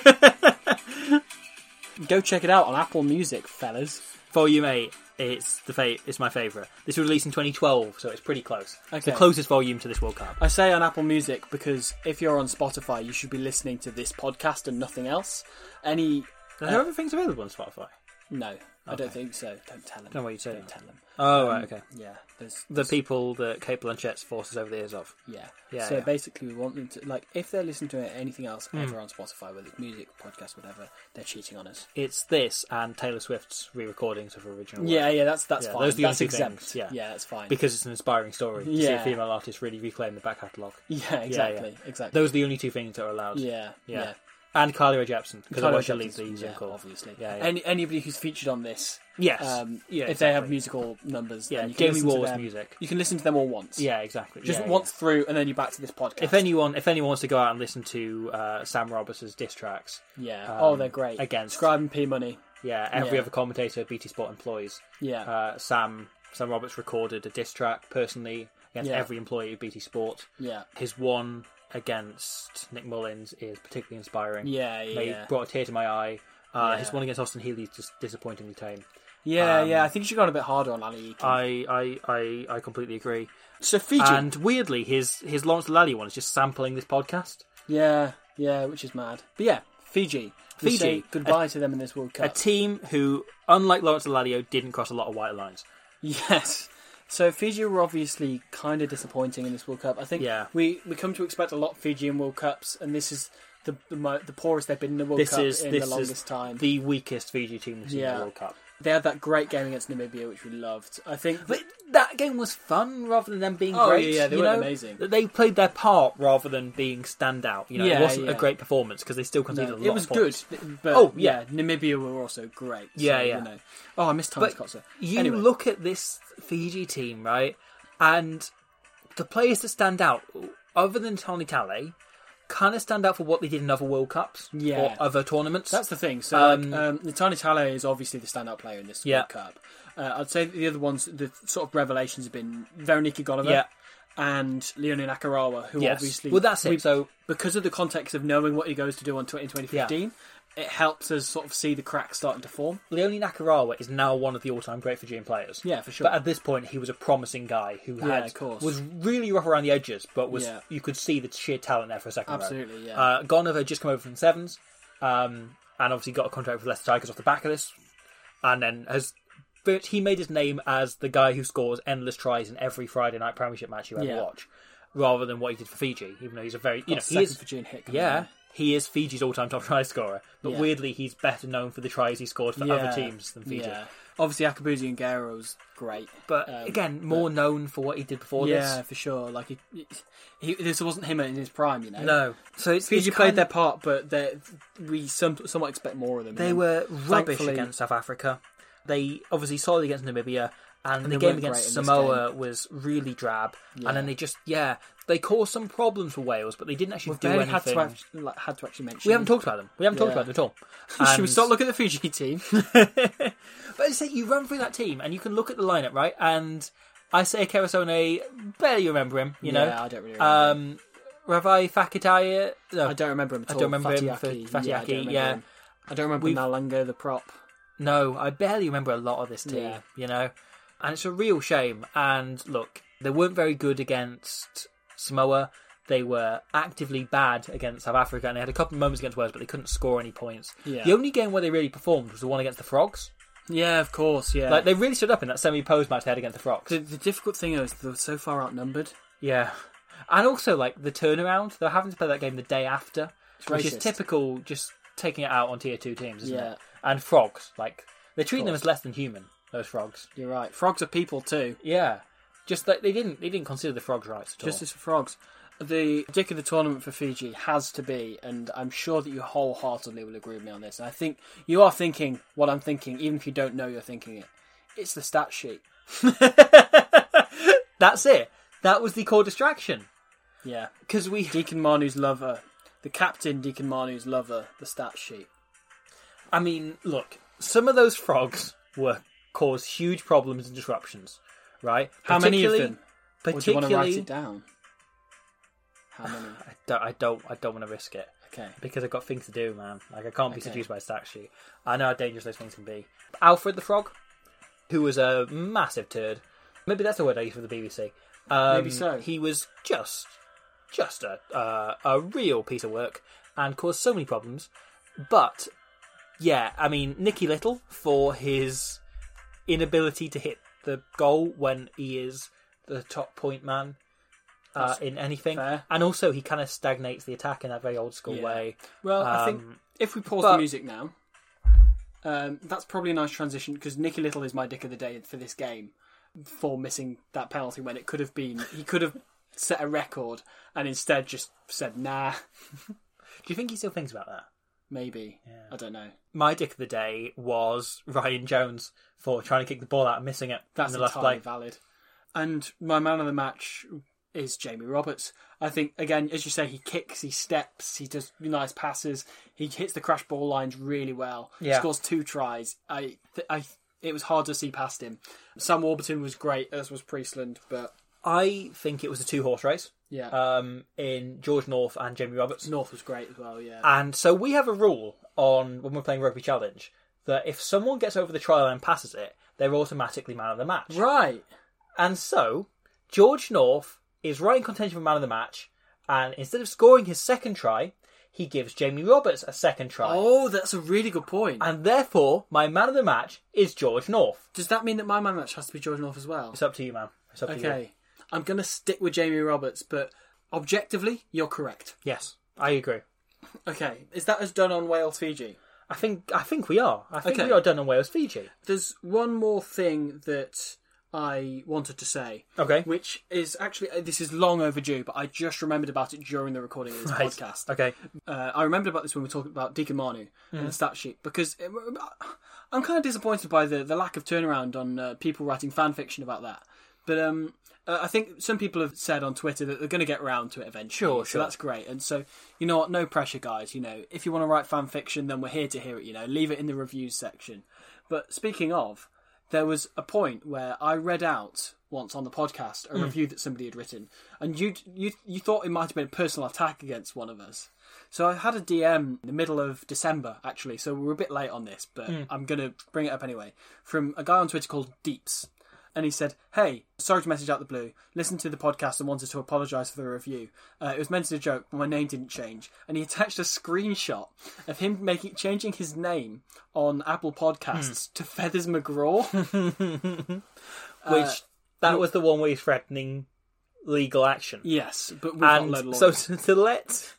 Go check it out on Apple Music, fellas. Volume eight, it's the fa- it's my favourite. This was released in twenty twelve, so it's pretty close. It's the Okay. closest volume to this World Cup. I say on Apple Music because if you're on Spotify, you should be listening to this podcast and nothing else. Any... Are there other things available on Spotify? No, I don't think so. Don't tell them. Don't worry, you say Don't that. tell them. Oh, right, okay. Yeah, there's, The people that Kate Blanchett's forces over the ears of. yeah. Yeah, So yeah. basically, we want them to like if they're listening to anything else Hmm. ever on Spotify, whether it's music, podcast, whatever, they're cheating on us. It's this and Taylor Swift's re-recordings of her original work. Yeah, yeah, that's that's Yeah, fine. those are the that's only two exempt. things, yeah. yeah, that's fine. Because it's an inspiring story to see Yeah. a female artist really reclaim the back catalogue. yeah, exactly, exactly. Those are the only two things that are allowed. yeah, Yeah. yeah. And Carly Rae Jepsen, because Carly otherwise she'll Rae leave the Jepsen's- Zoom yeah, call. obviously. Yeah, yeah. Any anybody who's featured on this, Yes. um, Yeah, if they have exactly. musical numbers, Yeah, then you can Jamie listen to Wall's them. music. You can listen to them all once. Yeah, exactly. just Yeah, once yeah. through, and then you're back to this podcast. If anyone, if anyone wants to go out and listen to uh, Sam Roberts' diss tracks, yeah. um, oh, they're great. against- Scribe and P Money. yeah, every Yeah. other commentator B T Sport employs. Yeah. Uh, Sam Sam Roberts recorded a diss track personally against Yeah. every employee of B T Sport. Yeah. His one against Nick Mullins is particularly inspiring. Yeah, yeah, They yeah. brought a tear to my eye. Uh, Yeah. His one against Austin Healy is just disappointingly tame. Yeah, Um, yeah. I think you should have gone a bit harder on Ali Eakin. I, I, I, I completely agree. So Fiji. And weirdly, his his Lawrence Lally one is just sampling this podcast. Yeah, yeah, which is mad. But yeah, Fiji. We Fiji. say goodbye to them in this World A Cup. team who, unlike Lawrence Lalio, didn't cross a lot of white lines. Yes. So Fiji were obviously kind of disappointing in this World Cup. I think Yeah. we, we come to expect a lot of Fiji in World Cups, and this is the the, mo- the poorest they've been in the World This Cup is in this the longest is time. the weakest Fiji team we've seen in Yeah. the World Cup. They had that great game against Namibia, which we loved. I think. But that game was fun rather than them being Oh, great. yeah, yeah, they you were know? amazing. They played their part rather than being standout. You know, Yeah, it wasn't yeah. a great performance because they still conceded No, a lot it was of points. good, but Oh, yeah. yeah. Namibia were also great. So, Yeah, yeah. You know. Oh, I missed Thomas But Kotzer. you Anyway. look at this Fiji team, right, and the players that stand out, other than Tony Tale, kind of stand out for what they did in other World Cups Yeah. or other tournaments. That's the thing. So, Um, like, um, Natani Tale is obviously the standout player in this Yeah. World Cup. Uh, I'd say the other ones, the sort of revelations have been Veronika Goliver Yeah. and Leonie Nakarawa, who Yes. obviously... Well, that's it. we- So- because of the context of knowing what he goes to do on twenty fifteen, it helps us sort of see the cracks starting to form. Leonie Nakarawa is now one of the all-time great Fijian players. Yeah, for sure. But at this point, he was a promising guy who Yeah, had of course. was really rough around the edges, but was Yeah. you could see the sheer talent there for a second row. Absolutely, yeah. Uh, Gonov had just come over from the Sevens, um, and obviously got a contract with Leicester Tigers off the back of this, and then has. But he made his name as the guy who scores endless tries in every Friday night Premiership match you ever Yeah. watch, rather than what he did for Fiji. Even though he's a very you Got know a he second is Fijian hit coming yeah. in. He is Fiji's all-time top try scorer, but Yeah. weirdly he's better known for the tries he scored for other teams than Fiji. Yeah. Obviously, Akabuzi and Guerrero was great. But Um, again, more known for what he did before yeah, this. for sure. Like he, he, this wasn't him in his prime, you know. No, so it's Fiji it's played kind their of- part, but they- we some, somewhat expect more of them. They And were rubbish thankfully- against South Africa. They obviously solid against Namibia, and, And the they game weren't against great in this Samoa game. was really drab. Yeah. And then they just yeah, they caused some problems for Wales, but they didn't actually We've do barely anything. had to, actually, like, had to actually mention. We haven't talked about them. We haven't talked Yeah. about them at all. Should we And- start looking at the Fiji team? But I say you run through that team and you can look at the lineup, right? And I say Keresone, barely remember him, you know. Yeah, I don't really remember Um, Ravai Fakataya, no, I don't remember him at I all. don't remember him Fatiaki. for Fatiaki, Yeah, I don't remember yeah. him. I don't remember We've- Nalanga, the prop. no, I barely remember a lot of this team, Yeah. you know. And it's a real shame. And look, they weren't very good against Samoa. They were actively bad against South Africa, and they had a couple of moments against Wales, but they couldn't score any points. Yeah. The only game where they really performed was the one against the Frogs. Yeah, of course. Yeah. Like they really stood up in that semi-pose match they had against the Frogs. the, the difficult thing is they were so far outnumbered. Yeah. And also, like, the turnaround. They're having to play that game the day after, which is racist. typical, just taking it out on tier two teams, isn't Yeah. it? And frogs. Like, they're treating them course. as less than human, those frogs. You're right. Frogs are people too. Yeah. Just like, they didn't they didn't consider the frogs' rights at all. Justice for frogs. The dick of the tournament for Fiji has to be, and I'm sure that you wholeheartedly will agree with me on this, and I think you are thinking what I'm thinking, even if you don't know you're thinking it. It's the stat sheet. That's it. That was the core distraction. Yeah. Because we... Deacon Manu's lover. The captain, Deacon Manu's lover. The stat sheet. I mean, look, some of those frogs were caused huge problems and disruptions, right? How many of Particularly- them? Or do you want to write Particularly... it down? How many? I don't, I don't, I don't want to risk it. Okay. Because I've got things to do, man. Like, I can't be Okay. seduced by a stat sheet. I know how dangerous those things can be. Alfred the Frog, who was a massive turd. Maybe that's the word I use for the B B C. Um, Maybe so. He was just, just a, uh, a real piece of work and caused so many problems. But, yeah, I mean, Nicky Little, for his inability to hit the goal when he is the top point man uh, That's in anything. fair. And also, he kind of stagnates the attack in that very old school Yeah. way. Well, I think Um, if we pause but- the music now, um, that's probably a nice transition because Nicky Little is my dick of the day for this game for missing that penalty when it could have been. He could have set a record and instead just said, nah, Do you think he still thinks about that? maybe. I don't know. My dick of the day was Ryan Jones for trying to kick the ball out and missing it That's in the last entirely play. valid. And my man of the match is Jamie Roberts. I think, again, as you say, he kicks, he steps, he does nice passes, he hits the crash ball lines really well. Yeah. Scores two tries. I, th- I, it was hard to see past him. Sam Warburton was great, as was Priestland, but I think it was a two-horse race. Yeah. Um, in George North and Jamie Roberts. North was great as well, yeah. And so we have a rule on when we're playing Rugby Challenge that if someone gets over the try line and passes it, they're automatically man of the match. Right. And so George North is right in contention for man of the match, and instead of scoring his second try, he gives Jamie Roberts a second try. Oh, that's a really good point. And therefore, my man of the match is George North. Does that mean that my man match has to be George North as well? It's up to you, man. It's up to you. Okay. I'm going to stick with Jamie Roberts, but objectively, you're correct. Yes, I agree. Okay. Is that as done on Wales-Fiji? I think I think we are. I think Okay. we are done on Wales-Fiji. There's one more thing that I wanted to say. Okay. Which is actually, this is long overdue, but I just remembered about it during the recording of this Right. podcast. Okay. Uh, I remembered about this when we were talking about Deacon Manu and Mm. the stat sheet, because it, I'm kind of disappointed by the, the lack of turnaround on uh, people writing fan fiction about that. But um, uh, I think some people have said on Twitter that they're going to get around to it eventually. Sure, so sure. that's great. And so, you know what? No pressure, guys. You know, if you want to write fan fiction, then we're here to hear it. You know, leave it in the reviews section. But speaking of, there was a point where I read out once on the podcast a Mm. review that somebody had written, and you you you thought it might have been a personal attack against one of us. So I had a D M in the middle of December, actually, so we're a bit late on this, but Mm. I'm going to bring it up anyway, from a guy on Twitter called Deeps. And he said, "Hey, sorry to message out the blue. Listened to the podcast and wanted to apologise for the review. Uh, it was meant as a joke, but my name didn't change." And he attached a screenshot of him making changing his name on Apple Podcasts Hmm. to Feathers McGraw. Which, Uh, that was the one where he's threatening legal action. Yes, but we've got a and load of so lawyers. to, to let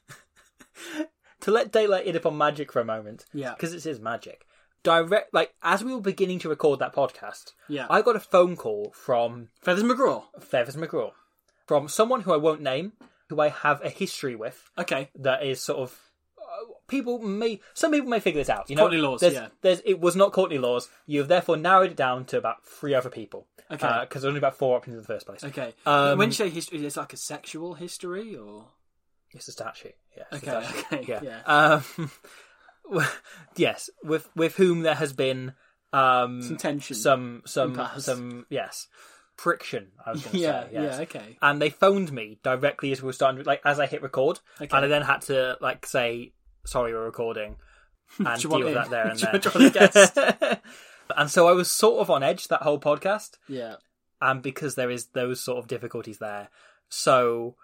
to let daylight in upon magic for a moment, Yeah. because it is magic. Direct, like as we were beginning to record that podcast, Yeah. I got a phone call from Feathers McGraw. Feathers McGraw, from someone who I won't name, who I have a history with. Okay. That is sort of uh, people may some people may figure this out. You know, Courtney Laws, there's, yeah. There's it was not Courtney Laws. You have therefore narrowed it down to about three other people. Okay. Because there's only about four options in the first place. Okay. Um, when you say history, is it like a sexual history or? It's a statue. Yeah. It's Okay, a statue. okay, Yeah. yeah. Um, yes, with with whom there has been um, Some tension. some some Impasse. some yes friction. I was going to Yeah, say. Yes. yeah, okay. And they phoned me directly as we were starting, like as I hit record, Okay. and I then had to like say, "Sorry, we're recording," and Do you deal want with in? that there and Do you- then. do you want a guest? And so I was sort of on edge that whole podcast. Yeah. And because there is those sort of difficulties there. So,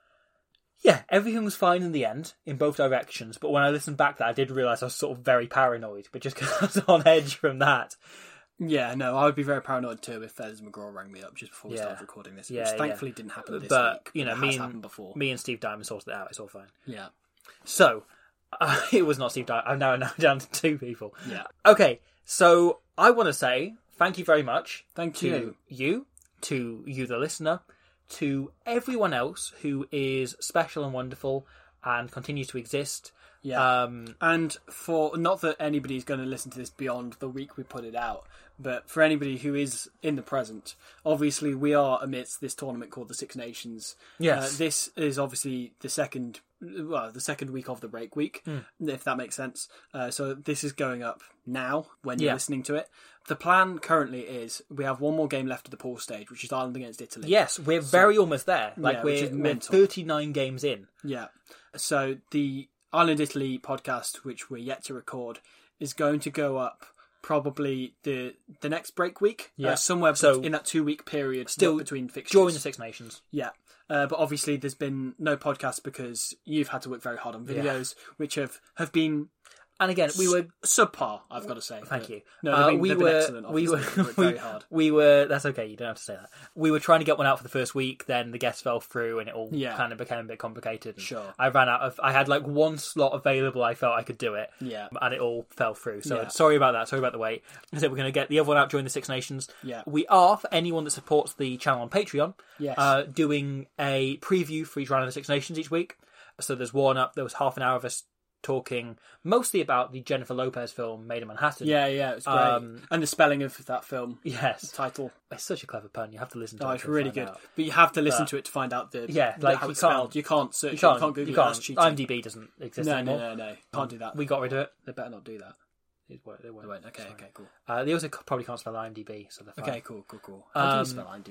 yeah, everything was fine in the end, in both directions. But when I listened back to that, I did realise I was sort of very paranoid. But just because I was on edge from that. Yeah, no, I would be very paranoid too if Feathers McGraw rang me up just before we Yeah. started recording this, Yeah, which yeah. thankfully didn't happen this but, week. you know, It me has and, happened before. me and Steve Diamond sorted it out. It's all fine. Yeah. So, uh, it was not Steve Diamond. I'm now, now down to two people. Yeah. Okay, so I want to say thank you very much. Thank to you. you, to you, the listener, to everyone else who is special and wonderful and continues to exist. Yeah. Um, and for, not that anybody's going to listen to this beyond the week we put it out, but for anybody who is in the present, obviously we are amidst this tournament called the Six Nations. Yes. Uh, this is obviously the second, well, the second week of the break week, Mm. if that makes sense. Uh, so this is going up now when you're Yeah. listening to it. The plan currently is we have one more game left of the pool stage, which is Ireland against Italy. yes, we're So- very almost there. Like Yeah, which we're, is we're mental. thirty-nine games in. Yeah. So the Ireland Italy podcast, which we're yet to record, is going to go up probably the the next break week. Yeah. Uh, somewhere So- in that two week period Still between fixtures. during the Six Nations. Yeah. Uh, but obviously there's been no podcast because you've had to work very hard on Yeah. videos, which have, have been And again, we were subpar, I've got to say. Thank But- you. No, Uh, they've been, we they've been were, excellent. we Obviously. were, We've worked we, very hard. we were. That's okay. You don't have to say that. We were trying to get one out for the first week. Then the guests fell through, and it all Yeah. kind of became a bit complicated. And Sure. I ran out of. I had like one slot available. I felt I could do it. Yeah. And it all fell through. So Yeah. sorry about that. Sorry about the wait. I said we're going to get the other one out during the Six Nations. Yeah. We are, for anyone that supports the channel on Patreon. Yes. Uh, doing a preview for each round of the Six Nations each week. So there's one up. There was half an hour of us talking mostly about the Jennifer Lopez film Made in Manhattan. Yeah, yeah, it was great. Um, and the spelling of that film. Yes. Title. It's such a clever pun. You have to listen to Oh, it. it's to really find good. out. But you have to listen But- to it to find out the Yeah, the- like how you it's can't- spelled. You can't search You it. can't, You can't Google you it. can't. That's cheating. IMDb doesn't exist No, anymore. no, no, no. Can't do that. We got rid of it. They better not do that. It won't, it won't. They won't. Okay, Sorry. okay, cool. Uh, they also c- probably can't spell IMDb, so they're fine. Okay, cool, cool, cool. How do you Um, spell IMDb?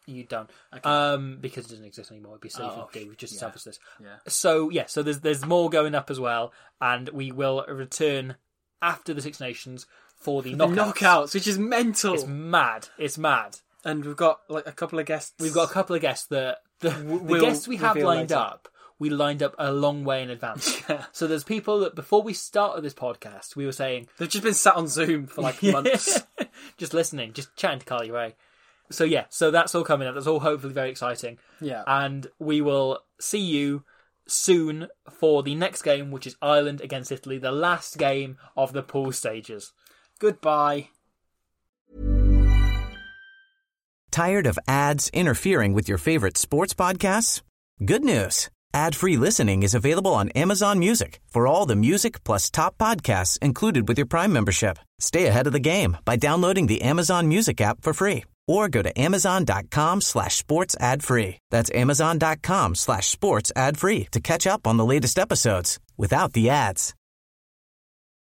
You don't, Okay. um, because it doesn't exist anymore. It'd be silly Oh, to do. We've just yeah. established this. Yeah. So yeah, so there's there's more going up as well, and we will return after the Six Nations for the The knockouts. knockouts, which is mental. It's mad. It's mad. And we've got like a couple of guests. We've got a couple of guests that the, the we'll guests we have reveal lined later. up. We lined up a long way in advance. Yeah. So there's people that before we started this podcast, we were saying They've just been sat on Zoom for like months. just listening, just chatting to Carly Rae. So yeah, so that's all coming up. That's all hopefully very exciting. Yeah. And we will see you soon for the next game, which is Ireland against Italy, the last game of the pool stages. Goodbye. Tired of ads interfering with your favorite sports podcasts? Good news. Ad-free listening is available on Amazon Music for all the music plus top podcasts included with your Prime membership. Stay ahead of the game by downloading the Amazon Music app for free or go to amazon.com slash sports ad free. That's amazon.com slash sports ad free to catch up on the latest episodes without the ads.